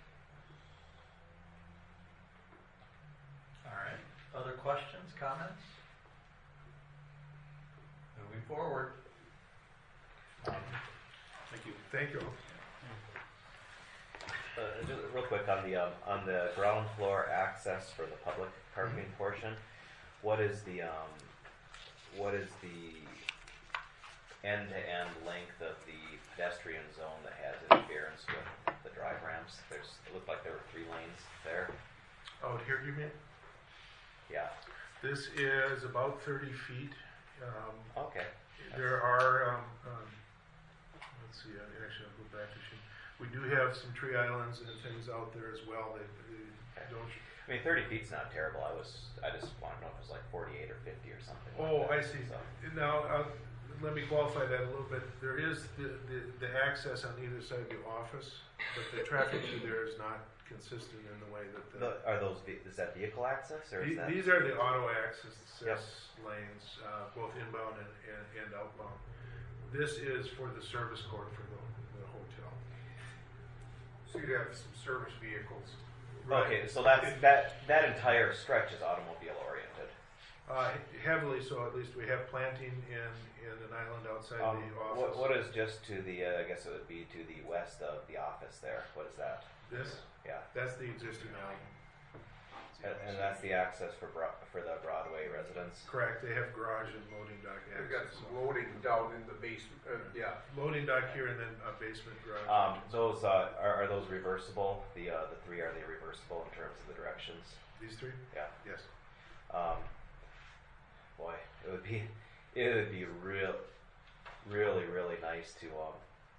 All right. Other questions, comments? Moving forward. Um, Thank you. Thank you. Uh, just real quick on the um, on the ground floor access for the public parking portion, what is the um, what is the end-to-end length of the pedestrian zone that has interference with the drive ramps? There's it looked like there were three lanes there. Out here, you mean? Yeah. This is about thirty feet. Um, Okay. There are, um, um, let's see, I actually I'll go back to she. We do have some tree islands and things out there as well that that don't. I mean, thirty feet's not terrible. I was I just want to know if it was like forty-eight or fifty or something. Oh, like I that. see. So, Now, uh, let me qualify that a little bit. There is the, the, the access on either side of the office, but the traffic through there is not consistent in the way that the. The, are those ve- is that vehicle access or is The- that? These are the auto access Yep. lanes, uh, both inbound and, and, and outbound. This is for the service court for the, the hotel. So you'd have some service vehicles. Okay, so that's that that entire stretch is automobile oriented. Uh, heavily so, at least we have planting in, in an island outside Um, the office. what, what is just to the? Uh, I guess it would be to the west of the office there. What is that? This, Yeah, that's the existing island. and, and that's the access for Bro- for the Broadway residents. Correct, they have garage and loading dock They've got access. some loading down in the basement, uh, yeah. Loading dock here and then a basement garage. Um, those uh, are, are those reversible? The uh, the three are they reversible in terms of the directions? These three? Yeah. Yes. Um, boy, it would be it would be real, really, really nice to um,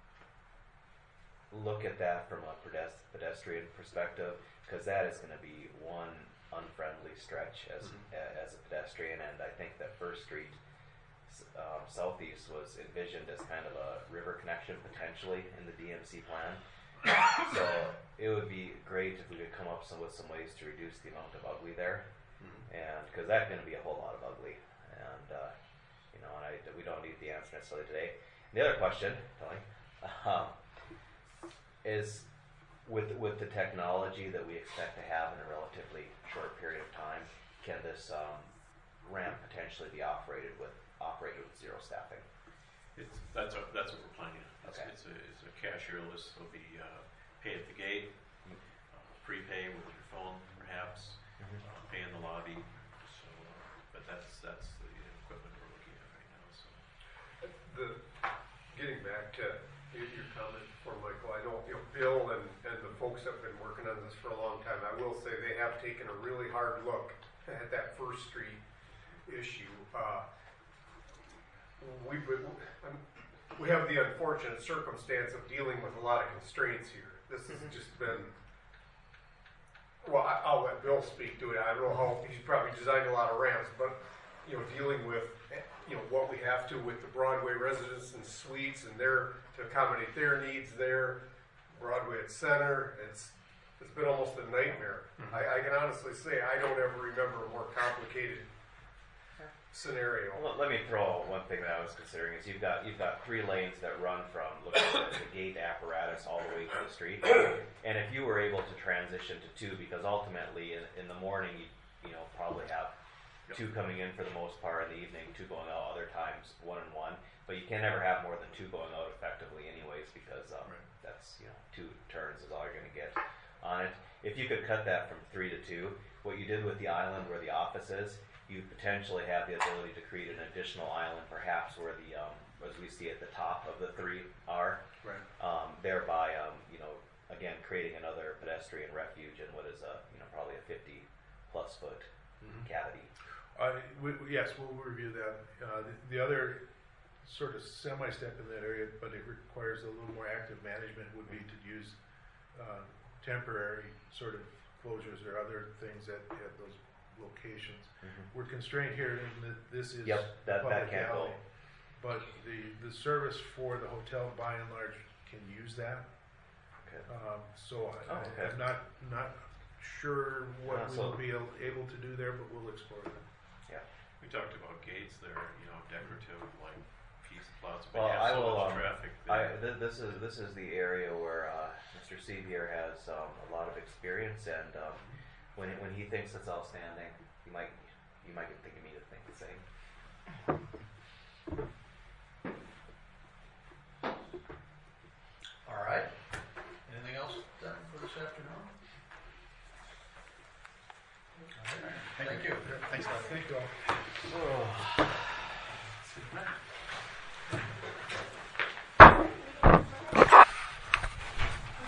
look at that from a pedest- pedestrian perspective, because that is going to be one unfriendly stretch as Mhm. a, as a pedestrian, and I think that First Street s- um, Southeast was envisioned as kind of a river connection potentially in the D M C plan. So it would be great if we could come up some, with some ways to reduce the amount of ugly there, and because that's going to be a whole lot of ugly, and uh, you know, and I, we don't need the answer necessarily today. And the other question, Tony, um, is with with the technology that we expect to have in a relatively short period of time, can this um, ramp potentially be operated with operated with zero staffing? It's, that's, what- that's what we're planning on. It's, Okay. it's a, it's a cashierless, it'll be, uh, pay at the gate, uh, prepay with your phone perhaps, Mhm. uh, pay in the lobby, so, uh, but that's, that's the equipment we're looking at right now, so. The, getting back to your, your comment before, Michael, I know, you know, Bill and, and the folks that have been working on this for a long time, I will say they have taken a really hard look at that First Street issue. Uh, we, we, we have the unfortunate circumstance of dealing with a lot of constraints here. This has just been, well, I, I'll let Bill speak to it. I don't know how, he's probably designed a lot of ramps, but, you know, dealing with, you know, what we have to with the Broadway residents and suites and their, to accommodate their needs there, Broadway at Center, it's, it's been almost a nightmare. Mm-hmm. I, I can honestly say, I don't ever remember a more complicated scenario. Well, let me throw one thing that I was considering is you've got you've got three lanes that run from looking at the gate apparatus all the way to the street, and if you were able to transition to two, because ultimately in, in the morning you you know probably have two coming in for the most part, in the evening two going out, other times one and one, but you can never have more than two going out effectively anyways, because um, Right. that's you know two turns is all you're going to get on it. If you could cut that from three to two, what you did with the island where the office is, you potentially have the ability to create an additional island, perhaps where the, um, as we see at the top of the three are, Right. um, thereby, um, you know, again, creating another pedestrian refuge in what is a, you know, probably a fifty plus foot Mhm. cavity. Uh, we, we- yes, we'll review that. Uh, the, the other sort of semi-step in that area, but it requires a little more active management, would be to use uh, temporary sort of closures or other things at, at those locations. We're constrained here in that this is Yep, that- that public can't go. alley, but the, the service for the hotel by and large can use that. Okay. Um, so I, Oh, okay. I'm not, not sure what Uh, we so- will be al- able to do there, but we'll explore that. We talked about gates there, you know, decorative, like piece plots, Well, but you I have so will. much Um, traffic I, there. th- this is this is the area where uh, Mister Sevier has um, a lot of experience, and um, when when he thinks it's outstanding, you might you might get thinking me to think the same. All right. Anything else then for this afternoon? All right. Thank you. Thanks, Doug. Thank you all. Oh.